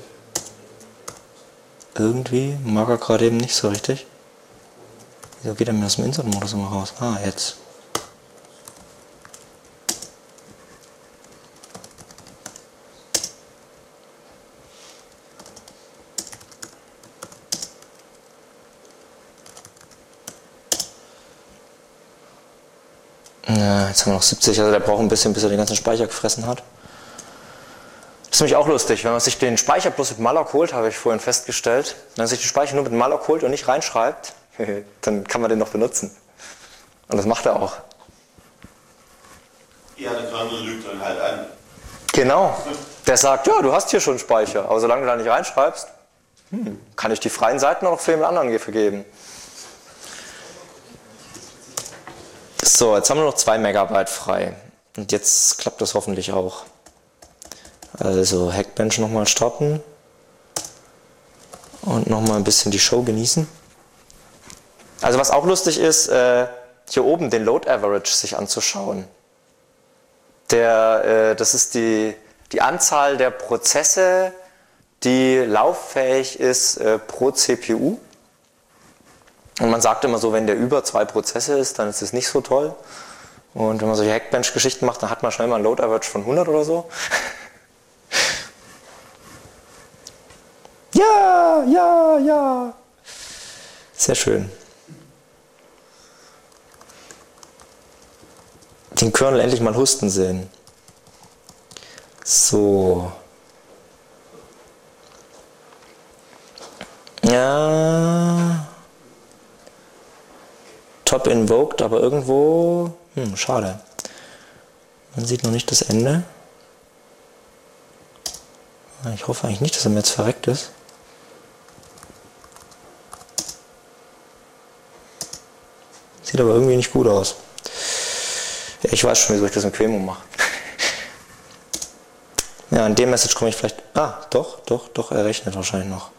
Irgendwie mag er gerade eben nicht so richtig. Wieso geht er mir aus dem Insert-Modus immer raus? Ah, jetzt. Ja, jetzt haben wir noch siebzig, also der braucht ein bisschen, bis er den ganzen Speicher gefressen hat. Das ist nämlich auch lustig, wenn man sich den Speicher bloß mit Malloc holt, habe ich vorhin festgestellt. Wenn man sich den Speicher nur mit Malloc holt und nicht reinschreibt, dann kann man den noch benutzen. Und das macht er auch. Ja, der Kernel lügt dann halt an. Genau. Der sagt, ja, du hast hier schon Speicher, aber solange du da nicht reinschreibst, hm, kann ich die freien Seiten auch für jemand anderen vergeben. So, jetzt haben wir noch zwei Megabyte frei. Und jetzt klappt das hoffentlich auch. Also Hackbench nochmal starten. Und nochmal ein bisschen die Show genießen. Also was auch lustig ist, äh, hier oben den Load Average sich anzuschauen. Der, äh, das ist die, die Anzahl der Prozesse, die lauffähig ist äh, pro C P U. Und man sagt immer so, wenn der über zwei Prozesse ist, dann ist es nicht so toll. Und wenn man solche Hackbench-Geschichten macht, dann hat man schnell mal einen Load Average von hundert oder so. Ja, ja, ja. Sehr schön. Den Kernel endlich mal husten sehen. So. Ja. Top invoked, aber irgendwo, hm, schade. Man sieht noch nicht das Ende. Ich hoffe eigentlich nicht, dass er mir jetzt verreckt ist. Sieht aber irgendwie nicht gut aus. Ja, ich weiß schon, wieso ich das in Quemo mache. Ja, in dem Message komme ich vielleicht... Ah, doch, doch, doch, er rechnet wahrscheinlich noch.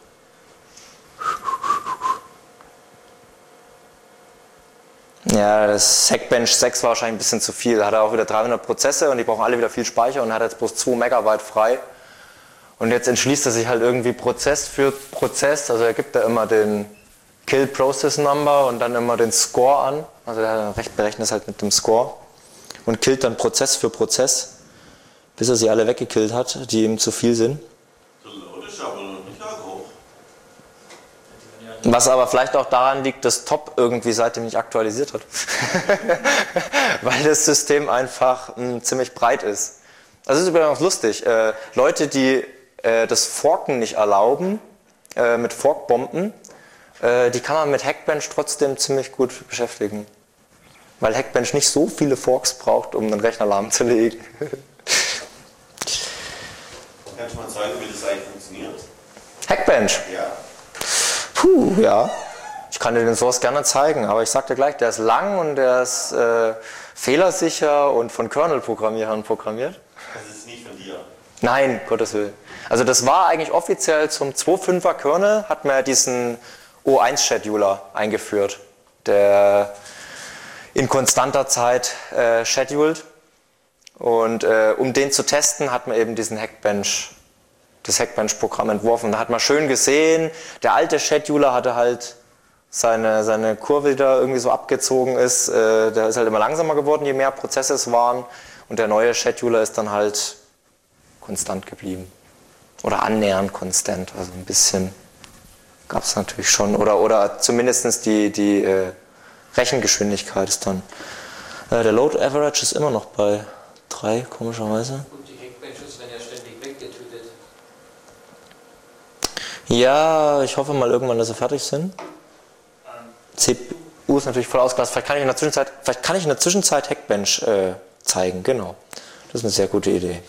Ja, das Hackbench sechs war wahrscheinlich ein bisschen zu viel. Da hat er auch wieder dreihundert Prozesse und die brauchen alle wieder viel Speicher und hat jetzt bloß zwei Megabyte frei. Und jetzt entschließt er sich halt irgendwie Prozess für Prozess. Also er gibt da immer den Kill Process Number und dann immer den Score an. Also er berechnet es halt mit dem Score und killt dann Prozess für Prozess, bis er sie alle weggekillt hat, die ihm zu viel sind. Der Load ist aber noch nicht arg hoch. Was aber vielleicht auch daran liegt, dass Top irgendwie seitdem nicht aktualisiert hat. Weil das System einfach mh, ziemlich breit ist. Das ist übrigens lustig. Äh, Leute, die äh, das Forken nicht erlauben, äh, mit Forkbomben, äh, die kann man mit Hackbench trotzdem ziemlich gut beschäftigen. Weil Hackbench nicht so viele Forks braucht, um den Rechner lahmzulegen. Kannst du mal zeigen, wie das eigentlich funktioniert? Hackbench? Ja. Puh, ja. Ich kann dir den Source gerne zeigen, aber ich sag dir gleich, der ist lang und der ist äh, fehlersicher und von Kernel-Programmierern programmiert. Das ist nicht von dir. Nein, Gottes Willen. Also das war eigentlich offiziell zum zwei Punkt fünfer Kernel, hat man ja diesen O eins Scheduler eingeführt, der in konstanter Zeit äh, scheduled. Und äh, um den zu testen, hat man eben diesen Hackbench, das Hackbench-Programm entworfen. Da hat man schön gesehen, der alte Scheduler hatte halt seine, seine Kurve, die da irgendwie so abgezogen ist, äh, der ist halt immer langsamer geworden, je mehr Prozesse es waren. Und der neue Scheduler ist dann halt konstant geblieben. Oder annähernd konstant, also ein bisschen gab es natürlich schon. Oder, oder zumindest die, die äh, Rechengeschwindigkeit ist dann Äh, der Load Average ist immer noch bei drei, komischerweise. Und die Hackbenches werden ja ständig weggetütet. Ja, ich hoffe mal irgendwann, dass sie fertig sind. C P U ist natürlich voll ausgelastet. Vielleicht kann ich in der Zwischenzeit, vielleicht kann ich in der Zwischenzeit Hackbench äh, zeigen, genau. Das ist eine sehr gute Idee.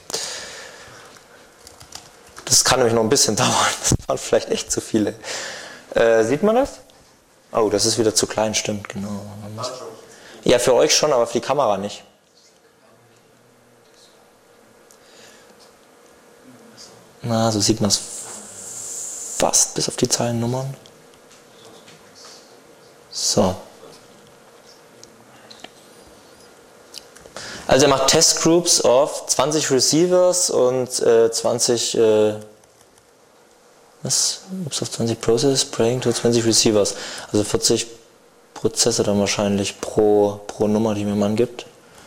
Das kann nämlich noch ein bisschen dauern. Das waren vielleicht echt zu viele. Äh, sieht man das? Oh, das ist wieder zu klein, stimmt, genau. Ja, für euch schon, aber für die Kamera nicht. Na, so sieht man es fast bis auf die Zeilennummern. So. Also er macht Testgroups auf zwanzig Receivers und äh, zwanzig äh, was? Ups, auf zwanzig Processors, praying to zwanzig Receivers. Also vierzig Prozesse dann wahrscheinlich pro, pro Nummer, die mir man gibt.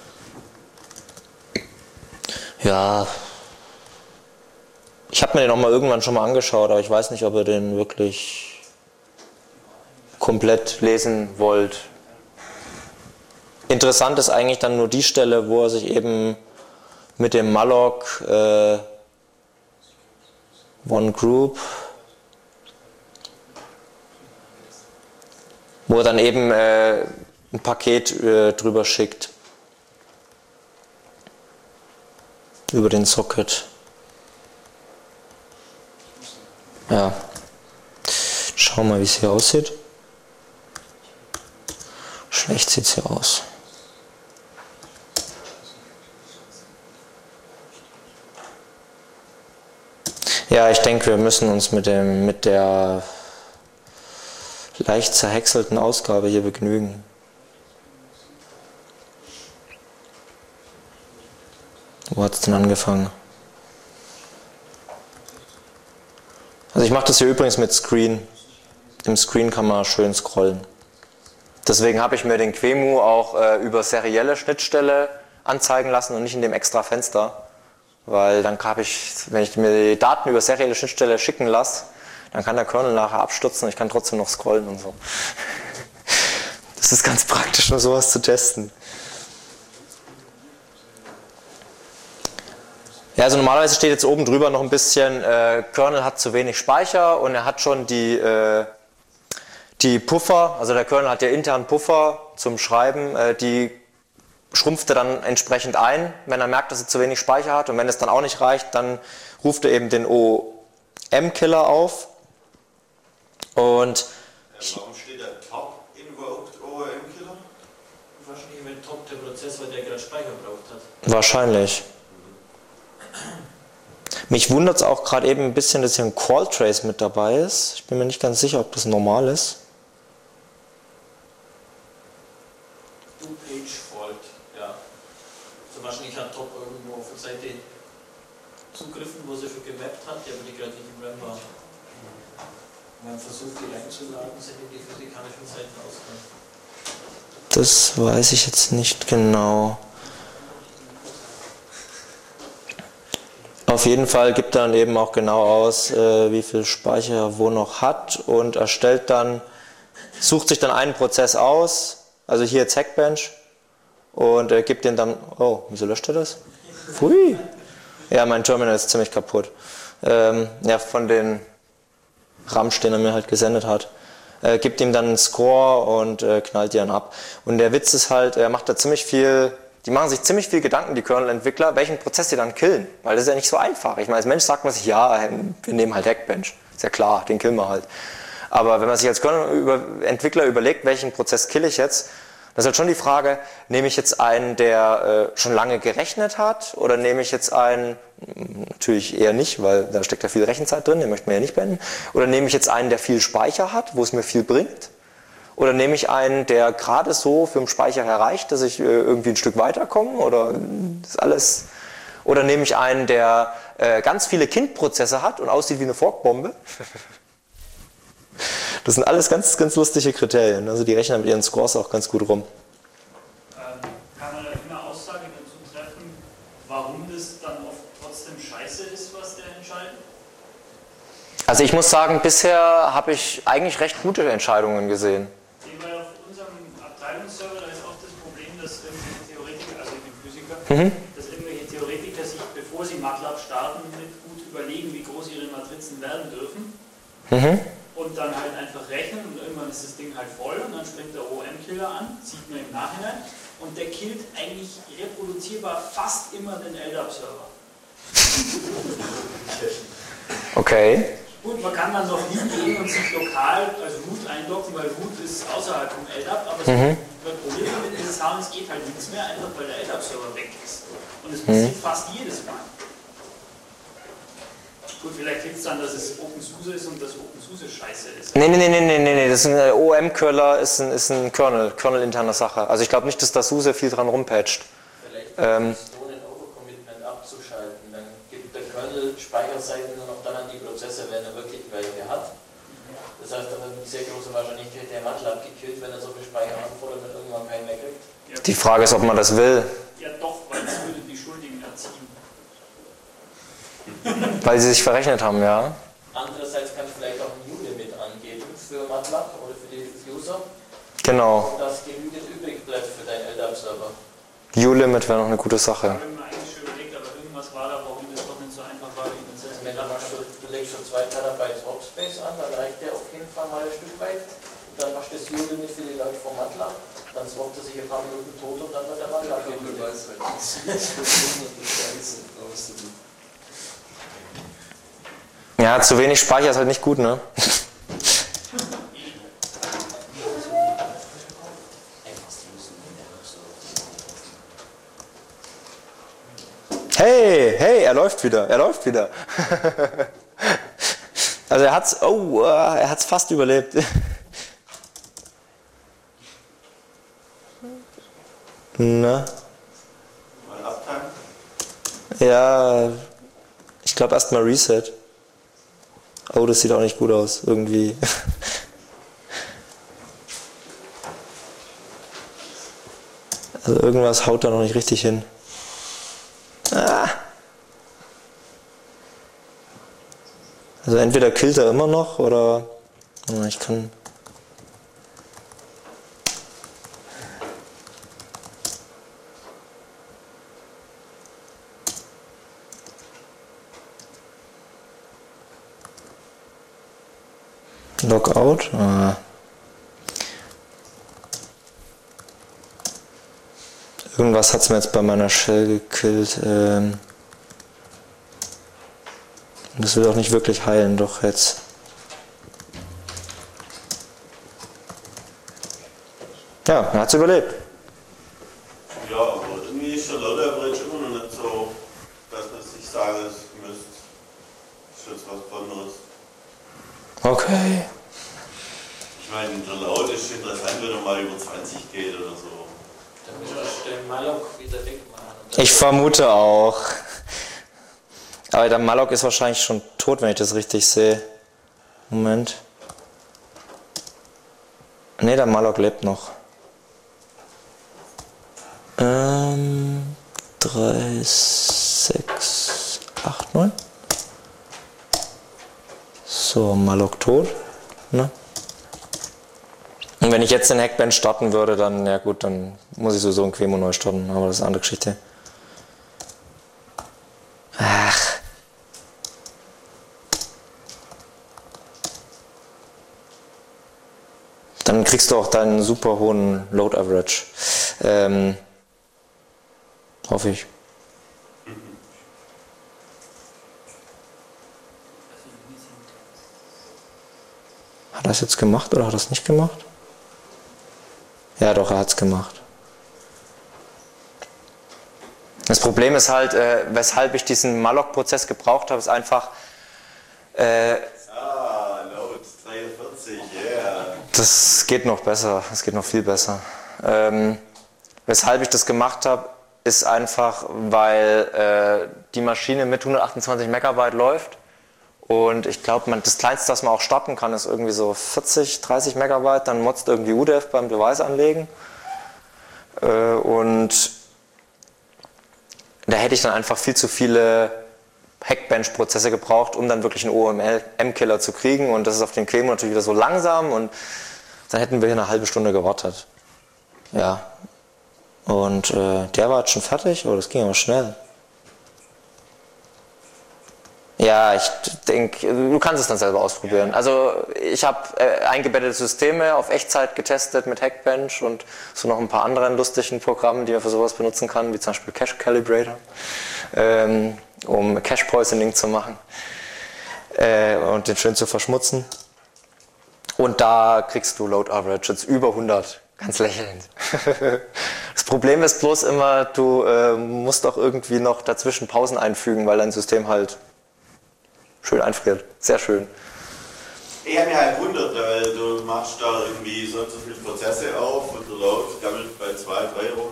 Ja. Ich habe mir den auch mal irgendwann schon mal angeschaut, aber ich weiß nicht, ob ihr den wirklich komplett lesen wollt. Interessant ist eigentlich dann nur die Stelle, wo er sich eben mit dem malloc äh, One Group, wo er dann eben äh, ein Paket äh, drüber schickt. Über den Socket. Ja. Schauen wir mal, wie es hier aussieht. Schlecht sieht es hier aus. Ja, ich denke, wir müssen uns mit, dem, mit der leicht zerhäckselten Ausgabe hier begnügen. Wo hat es denn angefangen? Also ich mache das hier übrigens mit Screen. Im Screen kann man schön scrollen. Deswegen habe ich mir den Qemu auch äh, über serielle Schnittstelle anzeigen lassen und nicht in dem extra Fenster. Weil dann habe ich, wenn ich mir die Daten über serielle Schnittstelle schicken lasse, dann kann der Kernel nachher abstürzen und ich kann trotzdem noch scrollen und so. Das ist ganz praktisch, nur sowas zu testen. Ja, also normalerweise steht jetzt oben drüber noch ein bisschen, äh, Kernel hat zu wenig Speicher und er hat schon die, äh, die Puffer, also der Kernel hat ja intern Puffer zum Schreiben, äh, die schrumpft er dann entsprechend ein, wenn er merkt, dass er zu wenig Speicher hat, und wenn es dann auch nicht reicht, dann ruft er eben den O M-Killer auf. Und warum steht da Top invoked O M-Killer? Wahrscheinlich mit Top der Prozessor, der gerade Speicher braucht hat. Wahrscheinlich. Mich wundert es auch gerade eben ein bisschen, dass hier ein Call-Trace mit dabei ist. Ich bin mir nicht ganz sicher, ob das normal ist. Do-Page-Fault, ja. Also wahrscheinlich hat Top irgendwo auf der Seite zugriffen, wo sie schon gemappt hat, aber die gerade nicht im RAM war. Man versucht, die reinzuladen, sind in die physikalischen Seiten ausgegangen. Das weiß ich jetzt nicht genau. Auf jeden Fall gibt er dann eben auch genau aus, äh, wie viel Speicher er wo noch hat, und erstellt dann, sucht sich dann einen Prozess aus, also hier jetzt Hackbench, und äh, gibt den dann, oh, wieso löscht er das? Pfui! Ja, mein Terminal ist ziemlich kaputt. Ähm, ja, von den Ramsch, den er mir halt gesendet hat. Äh, gibt ihm dann einen Score und äh, knallt die dann ab. Und der Witz ist halt, er macht da ziemlich viel, die machen sich ziemlich viel Gedanken, die Kernel-Entwickler, welchen Prozess die dann killen. Weil das ist ja nicht so einfach. Ich meine, als Mensch sagt man sich, ja, wir nehmen halt Hackbench. Ist ja klar, den killen wir halt. Aber wenn man sich als Kernel-Entwickler überlegt, welchen Prozess kill ich jetzt, das ist halt schon die Frage, nehme ich jetzt einen, der äh, schon lange gerechnet hat, oder nehme ich jetzt einen, natürlich eher nicht, weil da steckt ja viel Rechenzeit drin, den möchten wir ja nicht beenden, oder nehme ich jetzt einen, der viel Speicher hat, wo es mir viel bringt, oder nehme ich einen, der gerade so für den Speicher erreicht, dass ich äh, irgendwie ein Stück weiterkomme, oder ist alles, oder nehme ich einen, der äh, ganz viele Kindprozesse hat und aussieht wie eine Forkbombe. Das sind alles ganz, ganz lustige Kriterien. Also die rechnen mit ihren Scores auch ganz gut rum. Ähm, kann man da immer Aussage dazu treffen, warum das dann oft trotzdem scheiße ist, was der entscheidet? Also ich muss sagen, bisher habe ich eigentlich recht gute Entscheidungen gesehen. Weil auf unserem Abteilungsserver, da ist auch das Problem, dass irgendwie mhm. dass irgendwelche Theoretiker sich, bevor sie MATLAB starten, nicht gut überlegen, wie groß ihre Matrizen werden dürfen. Mhm. Und dann halt einfach rechnen und irgendwann ist das Ding halt voll und dann springt der O M-Killer an, sieht man im Nachhinein. Und der killt eigentlich reproduzierbar fast immer den L D A P-Server. Okay. Gut, man kann dann noch hingehen und sich lokal als Root einloggen, weil Root ist außerhalb vom L D A P, aber Mhm. das Problem mit dieses Haben, es geht halt nichts mehr, einfach weil der L D A P-Server weg ist. Und es passiert mhm. fast jedes Mal. Gut, vielleicht liegt es dann, dass es OpenSUSE ist und dass OpenSUSE scheiße ist. Nee, nee, nee, nee, nee, nee, das ist ein O M-Curler, ist ein, ist ein Kernel, Kernel-interne Sache. Also ich glaube nicht, dass das SUSE viel dran rumpatcht. Vielleicht ähm, ist so ein Overcommitment abzuschalten, dann gibt der Kernel Speicherseiten nur noch dann an die Prozesse, wenn er wirklich welche hat. Das heißt, dann wird mit sehr großer Wahrscheinlichkeit der MATLAB gekillt, wenn er so viel Speicher anfordert und irgendwann keinen mehr kriegt. Die Frage ist, ob man das will. Ja doch, weil es würde die Schuldigen erziehen. Weil sie sich verrechnet haben, ja. Andererseits kann ich vielleicht auch ein U-Limit angeben für MATLAB oder für die User. Genau. Und das genügend übrig bleibt für deinen L D A P-Server. U-Limit wäre noch eine gute Sache. Ich habe mir eigentlich schon überlegt, aber irgendwas war da, warum das doch nicht so einfach war, wie man es jetzt Wenn du, machst, du, du legst schon zwei Terabyte Workspace an, dann reicht der auf jeden Fall mal ein Stück weit. Und dann machst du das U-Limit für die Leute vom MATLAB. Dann swappt er sich ein paar Minuten tot und dann wird der MATLAB gekillt. Ja, zu wenig Speicher ist halt nicht gut, ne? Hey, hey, er läuft wieder, er läuft wieder. Also er hat's, oh, er hat's fast überlebt. Na? Mal abtanken? Ja, ich glaube erstmal Reset. Oh, das sieht auch nicht gut aus, irgendwie. Also irgendwas haut da noch nicht richtig hin. Ah. Also entweder killt er immer noch oder ich kann. Logout. Ah. Irgendwas hat es mir jetzt bei meiner Shell gekillt. Ähm das will auch nicht wirklich heilen, doch jetzt. Ja, er hat es überlebt. Ja, aber irgendwie ist der Load Average immer noch nicht so, dass man sich sagen müsste, das ist jetzt was Besonderes. Okay. Ich meine, der Load ist interessant, wenn er mal über zwanzig geht oder so. Dann müssen wir den Malloc wieder wegmachen. Ich vermute auch. Aber der Malloc ist wahrscheinlich schon tot, wenn ich das richtig sehe. Moment. Ne, der Malloc lebt noch. Ähm, drei, sechs, acht, neun. So, Malloc tot. Ne? Und wenn ich jetzt den Hackbench starten würde, dann, ja gut, dann muss ich sowieso ein Quemo neu starten, aber das ist eine andere Geschichte. Ach. Dann kriegst du auch deinen super hohen Load Average. Ähm, hoffe ich. Hat er es jetzt gemacht oder hat er es nicht gemacht? Ja doch, er hat es gemacht. Das Problem ist halt, äh, weshalb ich diesen Malloc-Prozess gebraucht habe, ist einfach... Äh, ah, Load dreiundvierzig, yeah. Das geht noch besser, das geht noch viel besser. Ähm, weshalb ich das gemacht habe, ist einfach, weil äh, die Maschine mit hundertachtundzwanzig Megabyte läuft. Und ich glaube, das kleinste, was man auch starten kann, ist irgendwie so vierzig, dreißig Megabyte. Dann motzt irgendwie U D E F beim Device anlegen. Äh, und da hätte ich dann einfach viel zu viele Hackbench-Prozesse gebraucht, um dann wirklich einen O M-Killer zu kriegen. Und das ist auf den Quemo natürlich wieder so langsam. Und dann hätten wir hier eine halbe Stunde gewartet. Ja. Und äh, der war jetzt schon fertig, oh, das ging aber schnell. Ja, ich denke, du kannst es dann selber ausprobieren. Also ich habe äh, eingebettete Systeme auf Echtzeit getestet mit Hackbench und so noch ein paar anderen lustigen Programmen, die man für sowas benutzen kann, wie zum Beispiel Cache Calibrator, ähm, um Cache Poisoning zu machen äh, und den schön zu verschmutzen. Und da kriegst du Load Averages über hundert, ganz lächelnd. Das Problem ist bloß immer, du äh, musst auch irgendwie noch dazwischen Pausen einfügen, weil dein System halt schön einfriert. Sehr schön. Ich habe mich halt gewundert, weil du machst da irgendwie so und so viele Prozesse auf und der Load gammelt bei zwei, drei rum.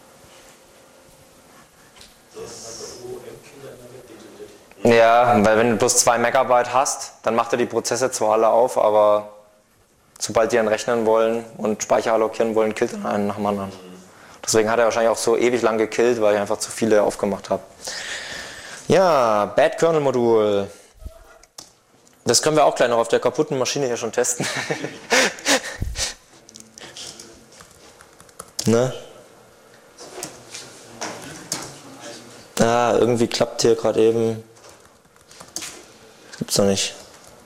Das ja, weil wenn du bloß zwei Megabyte hast, dann macht er die Prozesse zwar alle auf, aber sobald die dann rechnen wollen und Speicher allokieren wollen, killt er einen nach dem anderen. Deswegen hat er wahrscheinlich auch so ewig lang gekillt, weil ich einfach zu viele aufgemacht habe. Ja, Bad Kernel Modul. Das können wir auch gleich noch auf der kaputten Maschine hier schon testen. Ne? Ah, irgendwie klappt hier gerade eben. Das gibt's noch nicht.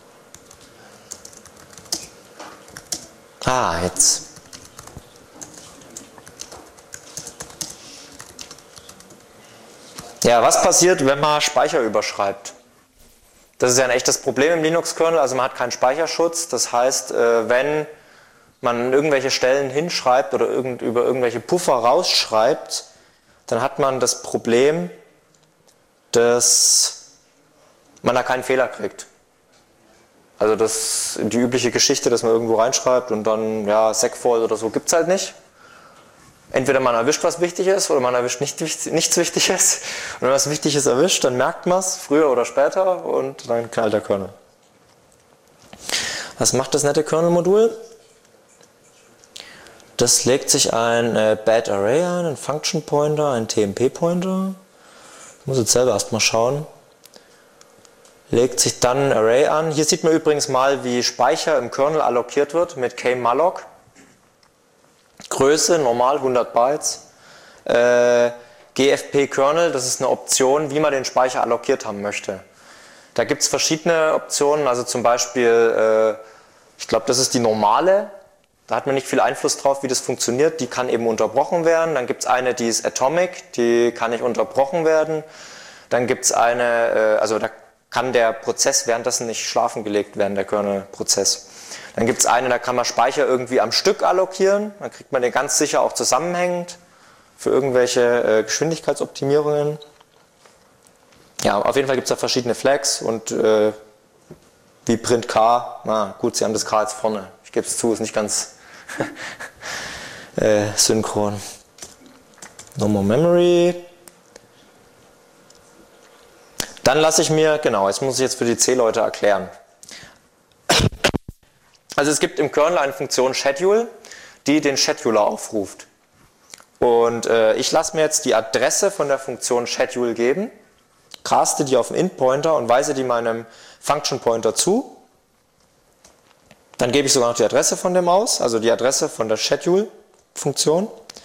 Ah, jetzt. Ja, was passiert, wenn man Speicher überschreibt? Das ist ja ein echtes Problem im Linux-Kernel, also man hat keinen Speicherschutz. Das heißt, wenn man irgendwelche Stellen hinschreibt oder irgend, über irgendwelche Puffer rausschreibt, dann hat man das Problem, dass man da keinen Fehler kriegt. Also das die übliche Geschichte, dass man irgendwo reinschreibt und dann, ja, Segfault oder so gibt es halt nicht. Entweder man erwischt, was wichtig ist, oder man erwischt nicht, nichts Wichtiges. Und wenn was Wichtiges erwischt, dann merkt man es, früher oder später, und dann knallt der Kernel. Was macht das nette Kernel-Modul? Das legt sich ein äh, Bad Array ein, ein Function Pointer, ein T M P Pointer. Ich muss jetzt selber erstmal schauen. Legt sich dann ein Array an. Hier sieht man übrigens mal, wie Speicher im Kernel allokiert wird mit kmalloc. Größe, normal hundert Bytes. Äh, G F P Kernel, das ist eine Option, wie man den Speicher allokiert haben möchte. Da gibt es verschiedene Optionen, also zum Beispiel, äh, ich glaube, das ist die normale. Da hat man nicht viel Einfluss drauf, wie das funktioniert. Die kann eben unterbrochen werden. Dann gibt es eine, die ist Atomic, die kann nicht unterbrochen werden. Dann gibt es eine, äh, also da kann der Prozess währenddessen nicht schlafen gelegt werden, der Kernel-Prozess. Dann gibt es eine, da kann man Speicher irgendwie am Stück allokieren. Dann kriegt man den ganz sicher auch zusammenhängend für irgendwelche äh, Geschwindigkeitsoptimierungen. Ja, auf jeden Fall gibt es da verschiedene Flags und äh, wie Print K, na gut, sie haben das K jetzt vorne. Ich gebe es zu, ist nicht ganz äh, synchron. No more memory. Dann lasse ich mir, genau, jetzt muss ich jetzt für die C-Leute erklären. Also es gibt im Kernel eine Funktion Schedule, die den Scheduler aufruft. Und äh, ich lasse mir jetzt die Adresse von der Funktion Schedule geben, caste die auf den Int-Pointer und weise die meinem Function-Pointer zu. Dann gebe ich sogar noch die Adresse von dem aus, also die Adresse von der Schedule-Funktion.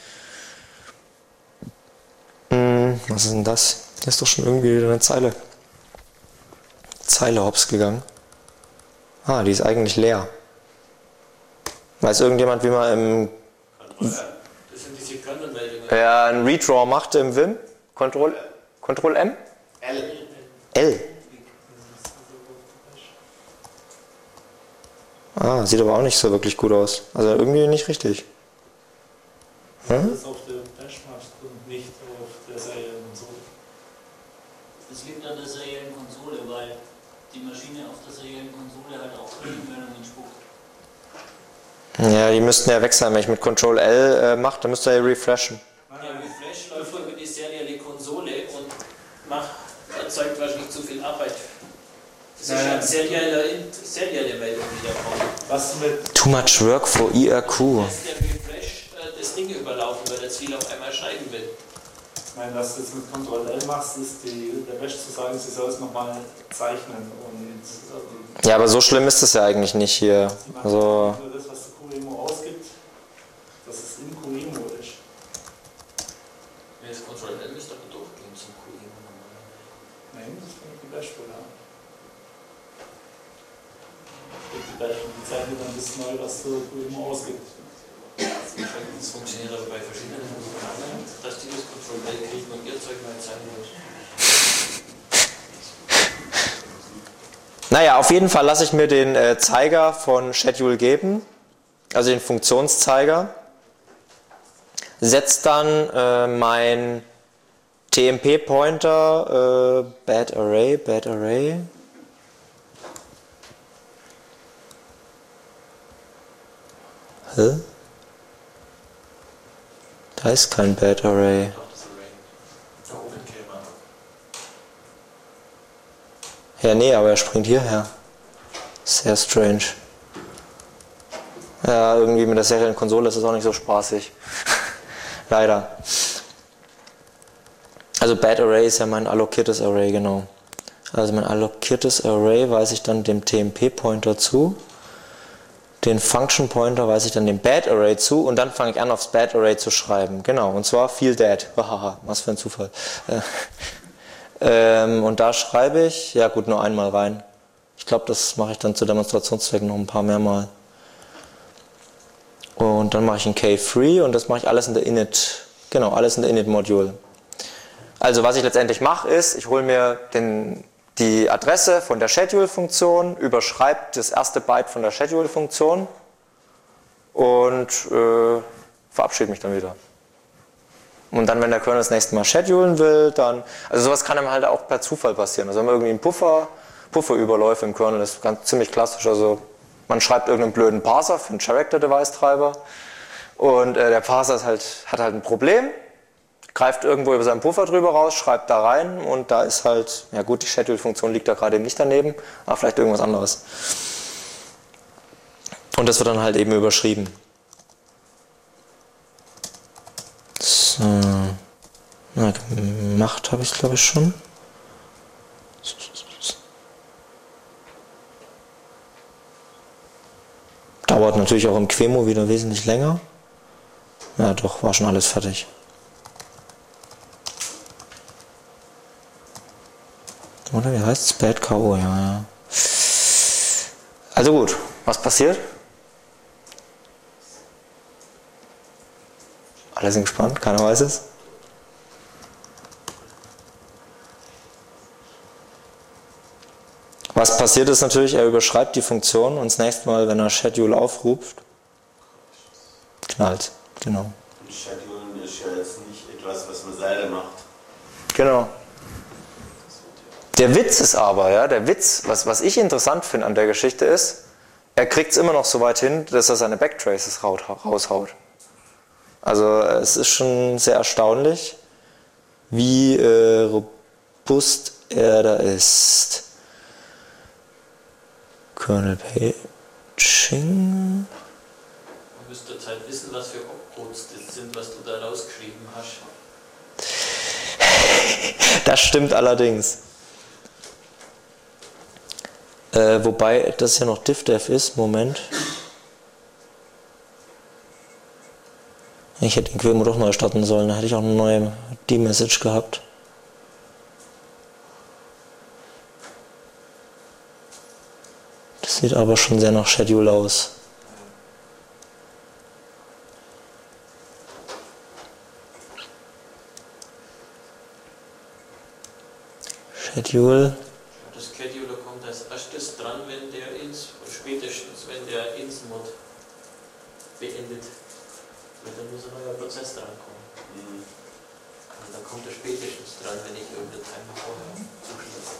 Hm, was ist denn das? Da ist doch schon irgendwie wieder eine Zeile. Zeile hops gegangen. Ah, die ist eigentlich leer. Weiß irgendjemand, wie man im Das sind diese Kernel-Meldungen. ja, ein Redraw macht im Vim? Control, Control M? L. L. Ah, sieht aber auch nicht so wirklich gut aus. Also irgendwie nicht richtig. Hm? Das ist auf der Benchmark und nicht auf der seriellen Konsole. Das liegt an der seriellen Konsole, weil die Maschine auf der seriellen Konsole halt auch Meldungen spuckt. Ja, die müssten ja weg sein. Wenn ich mit Control L äh, mache, dann müsste er ja refreshen. Der Refresh läuft über die serielle Konsole und macht, erzeugt wahrscheinlich zu viel Arbeit. Das ist ja eine serielle, serielle Meldung, die da kommt. Was mit Too much work for I R Q. Lässt der Refresh äh, das Ding überlaufen, weil er zu viel auf einmal schneiden will. Ich meine, was du jetzt mit Control L machst, ist die, der Bash zu sagen, sie soll es nochmal zeichnen. Und, also, Ja, aber so schlimm ist es ja eigentlich nicht hier. Also, nur das, was der Qemu ausgibt, dass es in Qemu ist. Wenn das Control L müsste aber durchgehen zum Q E. Nein, das kann ich die Beispiele haben. Die Beispiele zeigen dann das mal, was der Q E immer ausgibt. Das funktioniert aber bei verschiedenen Programmen, dass die das Control L kriegen und ihr Zeug mal zeigen muss. Naja, auf jeden Fall lasse ich mir den äh, Zeiger von Schedule geben, also den Funktionszeiger, setze dann äh, mein T M P-Pointer, äh, Bad Array, Bad Array, Hä? Da ist kein Bad Array. Ja, nee, aber er springt hierher. Sehr strange. Ja, irgendwie mit der seriellen Konsole ist es auch nicht so spaßig. Leider. Also Bad Array ist ja mein allokiertes Array, genau. Also mein allokiertes Array weise ich dann dem T M P-Pointer zu. Den Function Pointer weise ich dann dem Bad Array zu und dann fange ich an, aufs Bad Array zu schreiben. Genau, und zwar viel Dead. Hahaha, was für ein Zufall. ähm, und da schreibe ich, ja gut, nur einmal rein. Ich glaube, das mache ich dann zu Demonstrationszwecken noch ein paar mehr Mal. Und dann mache ich ein K-Free und das mache ich alles in der Init. Genau, alles in der Init-Module. Also was ich letztendlich mache ist, ich hole mir den, die Adresse von der Schedule-Funktion, überschreibe das erste Byte von der Schedule-Funktion und äh, verabschiede mich dann wieder. Und dann, wenn der Kernel das nächste Mal schedulen will, dann, also sowas kann einem halt auch per Zufall passieren. Also wenn man irgendwie einen Puffer, Pufferüberläufe im Kernel, das ist ganz ziemlich klassisch. Also man schreibt irgendeinen blöden Parser für einen Character-Device-Treiber und äh, der Parser ist halt, hat halt ein Problem. Greift irgendwo über seinen Puffer drüber raus, schreibt da rein und da ist halt, ja gut, die Schedule-Funktion liegt da gerade eben nicht daneben, aber vielleicht irgendwas anderes. Und das wird dann halt eben überschrieben. So. Na, gemacht habe ich es glaube ich schon. Dauert natürlich auch im Quemo wieder wesentlich länger. Ja doch, war schon alles fertig. Oder wie heißt es? Bad K O, ja, ja. Also gut, was passiert? Alle sind gespannt, keiner weiß es. Was passiert ist natürlich, er überschreibt die Funktion und das nächste Mal, wenn er Schedule aufruft, knallt, genau. Und Schedulen ist ja jetzt nicht etwas, was man selber macht. Genau. Der Witz ist aber, ja, der Witz, was, was ich interessant finde an der Geschichte ist, er kriegt es immer noch so weit hin, dass er seine Backtraces raushaut. Also es ist schon sehr erstaunlich, wie äh, robust er da ist. Kernel Paging. Man müsste jetzt halt wissen, was für Opcodes das sind, was du da rausgeschrieben hast. Das stimmt allerdings. Äh, wobei das ja noch diffdev ist, Moment. Ich hätte den Quemo doch neu starten sollen, da hätte ich auch eine neue D-Message gehabt. Das sieht aber schon sehr nach Schedule aus. Schedule. Der Scheduler kommt als erstes dran, wenn der ins, spätestens wenn der ins-Mod beendet. Weil dann muss ein neuer Prozess drankommen. Mhm. Und dann kommt er spätestens dran, wenn ich irgendeinen Timer vorher zuschließe.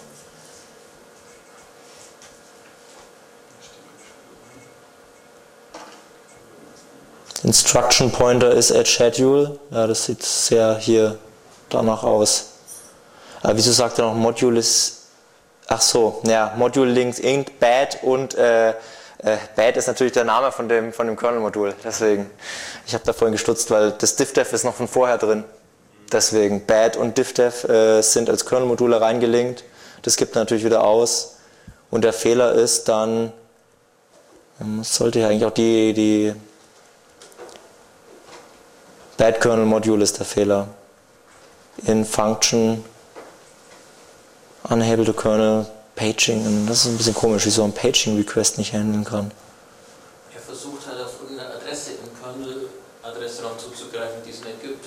Instruction Pointer ist at Schedule. Ja, das sieht sehr hier danach aus. Aber wieso sagt er noch Module ist. Ach so, ja, Module links int bad und äh, äh, bad ist natürlich der Name von dem, von dem Kernel-Modul. Deswegen, ich habe da vorhin gestutzt, weil das diffdev ist noch von vorher drin. Deswegen, bad und diffdev äh, sind als Kernel-Module reingelinkt. Das gibt natürlich wieder aus. Und der Fehler ist dann, das sollte ja eigentlich auch die, die Bad Kernel Module ist der Fehler. in Function, Unable to Kernel, Paging. Und das ist ein bisschen komisch, wieso ein Paging-Request nicht handeln kann. Er versucht halt auf irgendeine Adresse im Kernel-Adressraum zuzugreifen, die es nicht gibt.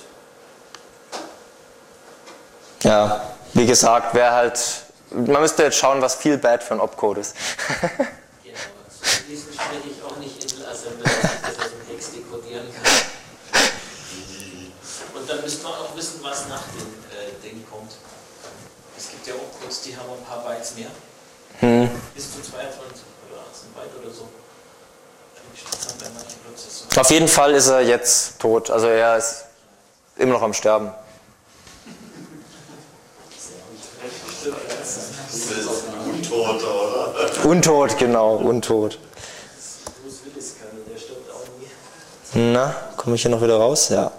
Ja, wie gesagt, wäre halt, man müsste jetzt schauen, was viel bad für ein Opcode ist. Genau, also diesen spreche ich auch nicht in Assembler, dass ich das aus dem Hex dekodieren kann. Und dann müsste man auch wissen, was nach dem äh, Ding kommt. Es gibt ja auch Codes, die haben ein paar Bytes mehr. Hm. Bis zu zweiundzwanzig oder achtzehn Byte oder so. Bei manchen Prozessoren. Auf jeden Fall ist er jetzt tot, also er ist immer noch am Sterben. Das ist untot, oder? Untot, genau, untot. Bruce Willis Kernel, der stirbt auch nie. Na, komme ich hier noch wieder raus? Ja.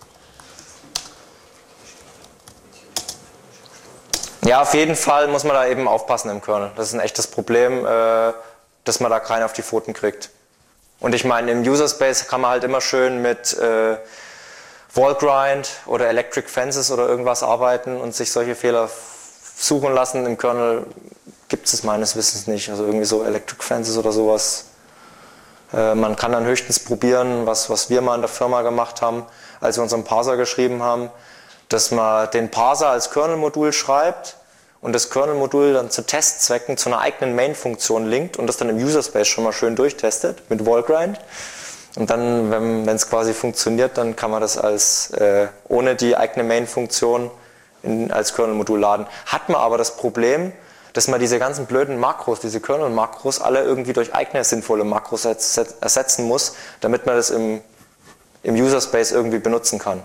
Ja, auf jeden Fall muss man da eben aufpassen im Kernel. Das ist ein echtes Problem, äh, dass man da keinen auf die Pfoten kriegt. Und ich meine, im User Space kann man halt immer schön mit äh, Wallgrind oder Electric Fences oder irgendwas arbeiten und sich solche Fehler suchen lassen. Im Kernel gibt es meines Wissens nicht, also irgendwie so Electric Fences oder sowas. Äh, man kann dann höchstens probieren, was, was wir mal in der Firma gemacht haben, als wir unseren Parser geschrieben haben, dass man den Parser als Kernel-Modul schreibt und das Kernel-Modul dann zu Testzwecken zu einer eigenen Main-Funktion linkt und das dann im User-Space schon mal schön durchtestet mit Wallgrind. Und dann, wenn es quasi funktioniert, dann kann man das als äh, ohne die eigene Main-Funktion in, als Kernel-Modul laden. Hat man aber das Problem, dass man diese ganzen blöden Makros, diese Kernel-Makros, alle irgendwie durch eigene sinnvolle Makros ersetzen muss, damit man das im, im User-Space irgendwie benutzen kann.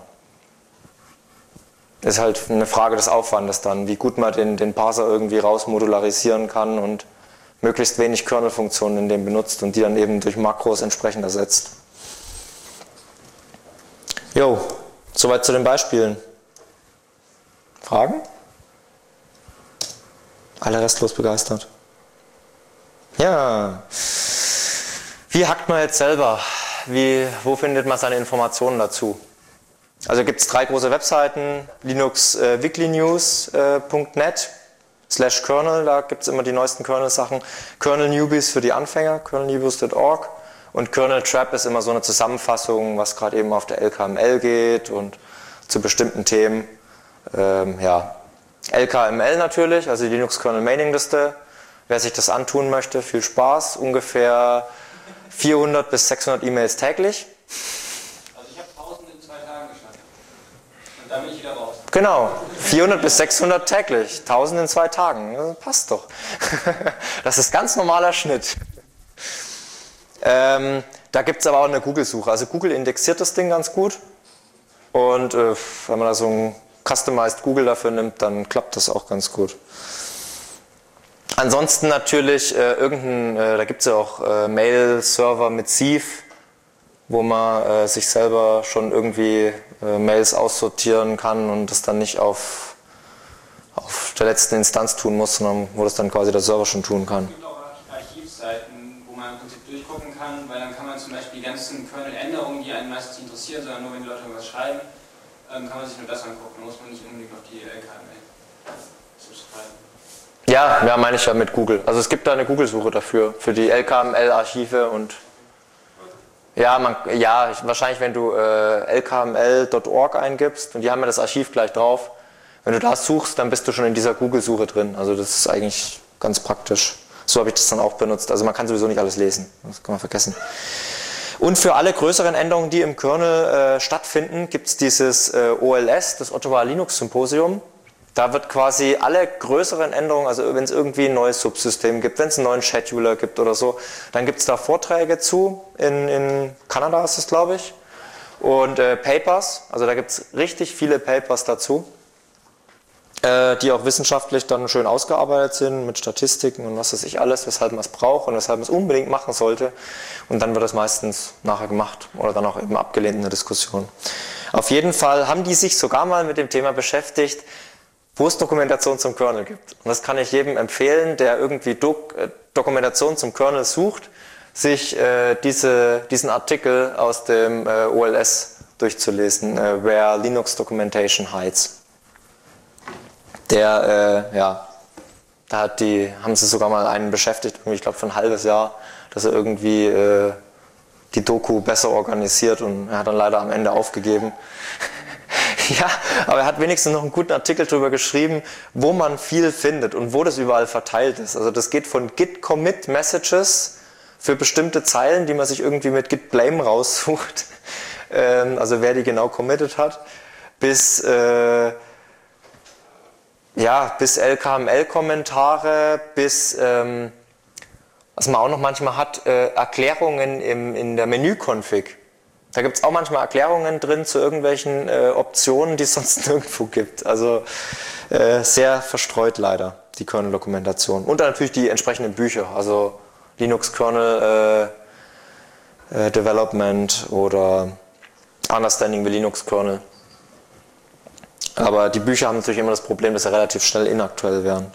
Ist halt eine Frage des Aufwandes dann, wie gut man den, den Parser irgendwie rausmodularisieren kann und möglichst wenig Kernel-Funktionen in dem benutzt und die dann eben durch Makros entsprechend ersetzt. Jo, soweit zu den Beispielen. Fragen? Alle restlos begeistert. Ja. Wie hackt man jetzt selber? Wie, wo findet man seine Informationen dazu? Also gibt es drei große Webseiten, linux äh, weekly news punkt net slash kernel, da gibt es immer die neuesten Kernel-Sachen. Kernel Newbies für die Anfänger, kernel newbies punkt org und Kernel Trap ist immer so eine Zusammenfassung, was gerade eben auf der L K M L geht und zu bestimmten Themen. Ähm, ja. L K M L natürlich, also die Linux Kernel Mailing Liste. Wer sich das antun möchte, viel Spaß. Ungefähr vierhundert bis sechshundert E-Mails täglich. Da bin ich wieder raus. Genau, vierhundert bis sechshundert täglich, tausend in zwei Tagen, das passt doch. Das ist ganz normaler Schnitt. Ähm, da gibt es aber auch eine Google-Suche, also Google indexiert das Ding ganz gut und äh, wenn man da so ein Customized Google dafür nimmt, dann klappt das auch ganz gut. Ansonsten natürlich äh, irgendein, äh, da gibt es ja auch äh, Mail-Server mit Sieve, wo man äh, sich selber schon irgendwie äh, Mails aussortieren kann und das dann nicht auf, auf der letzten Instanz tun muss, sondern wo das dann quasi der Server schon tun kann. Es gibt auch Archivseiten, wo man im Prinzip durchgucken kann, weil dann kann man zum Beispiel die ganzen Kernel-Änderungen, die einen meistens interessieren, sondern nur wenn die Leute irgendwas schreiben, ähm, kann man sich nur das angucken, da muss man nicht unbedingt auf die L K M L subscriben. Ja, ja, meine ich ja mit Google. Also es gibt da eine Google-Suche dafür, für die L K M L-Archive und Ja, man, ja, wahrscheinlich wenn du äh, L K M L punkt org eingibst und die haben ja das Archiv gleich drauf, wenn du das suchst, dann bist du schon in dieser Google-Suche drin. Also das ist eigentlich ganz praktisch. So habe ich das dann auch benutzt. Also man kann sowieso nicht alles lesen, das kann man vergessen. Und für alle größeren Änderungen, die im Kernel äh, stattfinden, gibt es dieses äh, O L S, das Ottawa Linux Symposium. Da wird quasi alle größeren Änderungen, also wenn es irgendwie ein neues Subsystem gibt, wenn es einen neuen Scheduler gibt oder so, dann gibt es da Vorträge zu, in, in Kanada ist es glaube ich, und äh, Papers, also da gibt es richtig viele Papers dazu, äh, die auch wissenschaftlich dann schön ausgearbeitet sind, mit Statistiken und was weiß ich alles, weshalb man es braucht und weshalb man es unbedingt machen sollte und dann wird das meistens nachher gemacht oder dann auch eben abgelehnt in der Diskussion. Auf jeden Fall haben die sich sogar mal mit dem Thema beschäftigt, wo es Dokumentation zum Kernel gibt. Und das kann ich jedem empfehlen, der irgendwie Dok äh, Dokumentation zum Kernel sucht, sich äh, diese, diesen Artikel aus dem äh, O L S durchzulesen, äh, Where Linux Documentation Hides. der, äh, ja, da hat die, haben sie sogar mal einen beschäftigt, ich glaube für ein halbes Jahr, dass er irgendwie äh, die Doku besser organisiert, und er hat dann leider am Ende aufgegeben. Ja, aber er hat wenigstens noch einen guten Artikel darüber geschrieben, wo man viel findet und wo das überall verteilt ist. Also das geht von Git-Commit-Messages für bestimmte Zeilen, die man sich irgendwie mit Git-Blame raussucht, ähm, also wer die genau committed hat, bis, äh, ja, bis L K M L-Kommentare, bis, ähm, was man auch noch manchmal hat, äh, Erklärungen im, in der Menü-Config. Da gibt es auch manchmal Erklärungen drin zu irgendwelchen äh, Optionen, die es sonst nirgendwo gibt. Also äh, sehr verstreut leider, die Kernel-Dokumentation. Und dann natürlich die entsprechenden Bücher, also Linux Kernel äh, äh, Development oder Understanding the Linux Kernel. Aber die Bücher haben natürlich immer das Problem, dass sie relativ schnell inaktuell werden.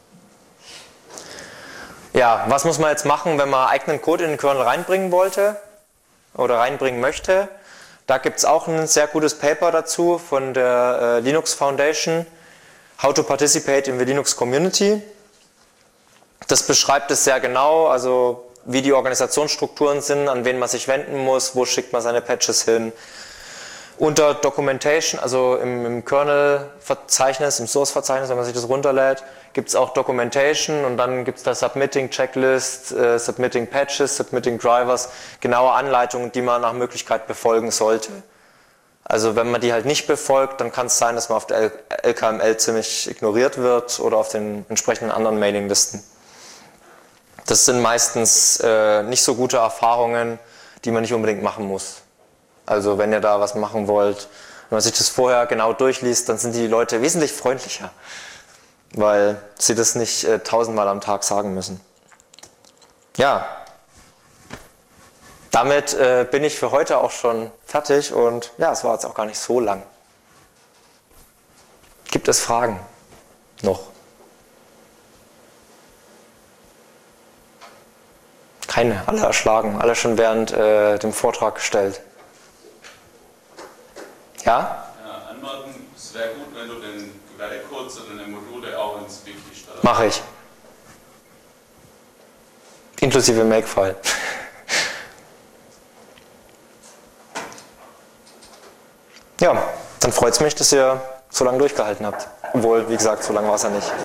Ja, was muss man jetzt machen, wenn man eigenen Code in den Kernel reinbringen wollte oder reinbringen möchte? Da gibt es auch ein sehr gutes Paper dazu von der äh, Linux Foundation, How to Participate in the Linux Community. Das beschreibt es sehr genau, also wie die Organisationsstrukturen sind, an wen man sich wenden muss, wo schickt man seine Patches hin. Unter Documentation, also im, im Kernel-Verzeichnis, im Source-Verzeichnis, wenn man sich das runterlädt, gibt es auch Documentation, und dann gibt es da Submitting Checklist, äh, Submitting Patches, Submitting Drivers, genaue Anleitungen, die man nach Möglichkeit befolgen sollte. Also wenn man die halt nicht befolgt, dann kann es sein, dass man auf der L K M L ziemlich ignoriert wird oder auf den entsprechenden anderen Mailinglisten. Das sind meistens äh, nicht so gute Erfahrungen, die man nicht unbedingt machen muss. Also wenn ihr da was machen wollt, wenn man sich das vorher genau durchliest, dann sind die Leute wesentlich freundlicher, weil sie das nicht äh, tausendmal am Tag sagen müssen. Ja, damit äh, bin ich für heute auch schon fertig, und ja, es war jetzt auch gar nicht so lang. Gibt es Fragen noch? Keine, alle erschlagen, alle schon während äh, dem Vortrag gestellt. Ja? Ja, anmerken, es wäre gut, wenn du den Quellcode oder eine Module auch ins Wiki stellst. Mache ich. Inklusive Makefile. Ja, dann freut es mich, dass ihr so lange durchgehalten habt. Obwohl, wie gesagt, so lange war es ja nicht.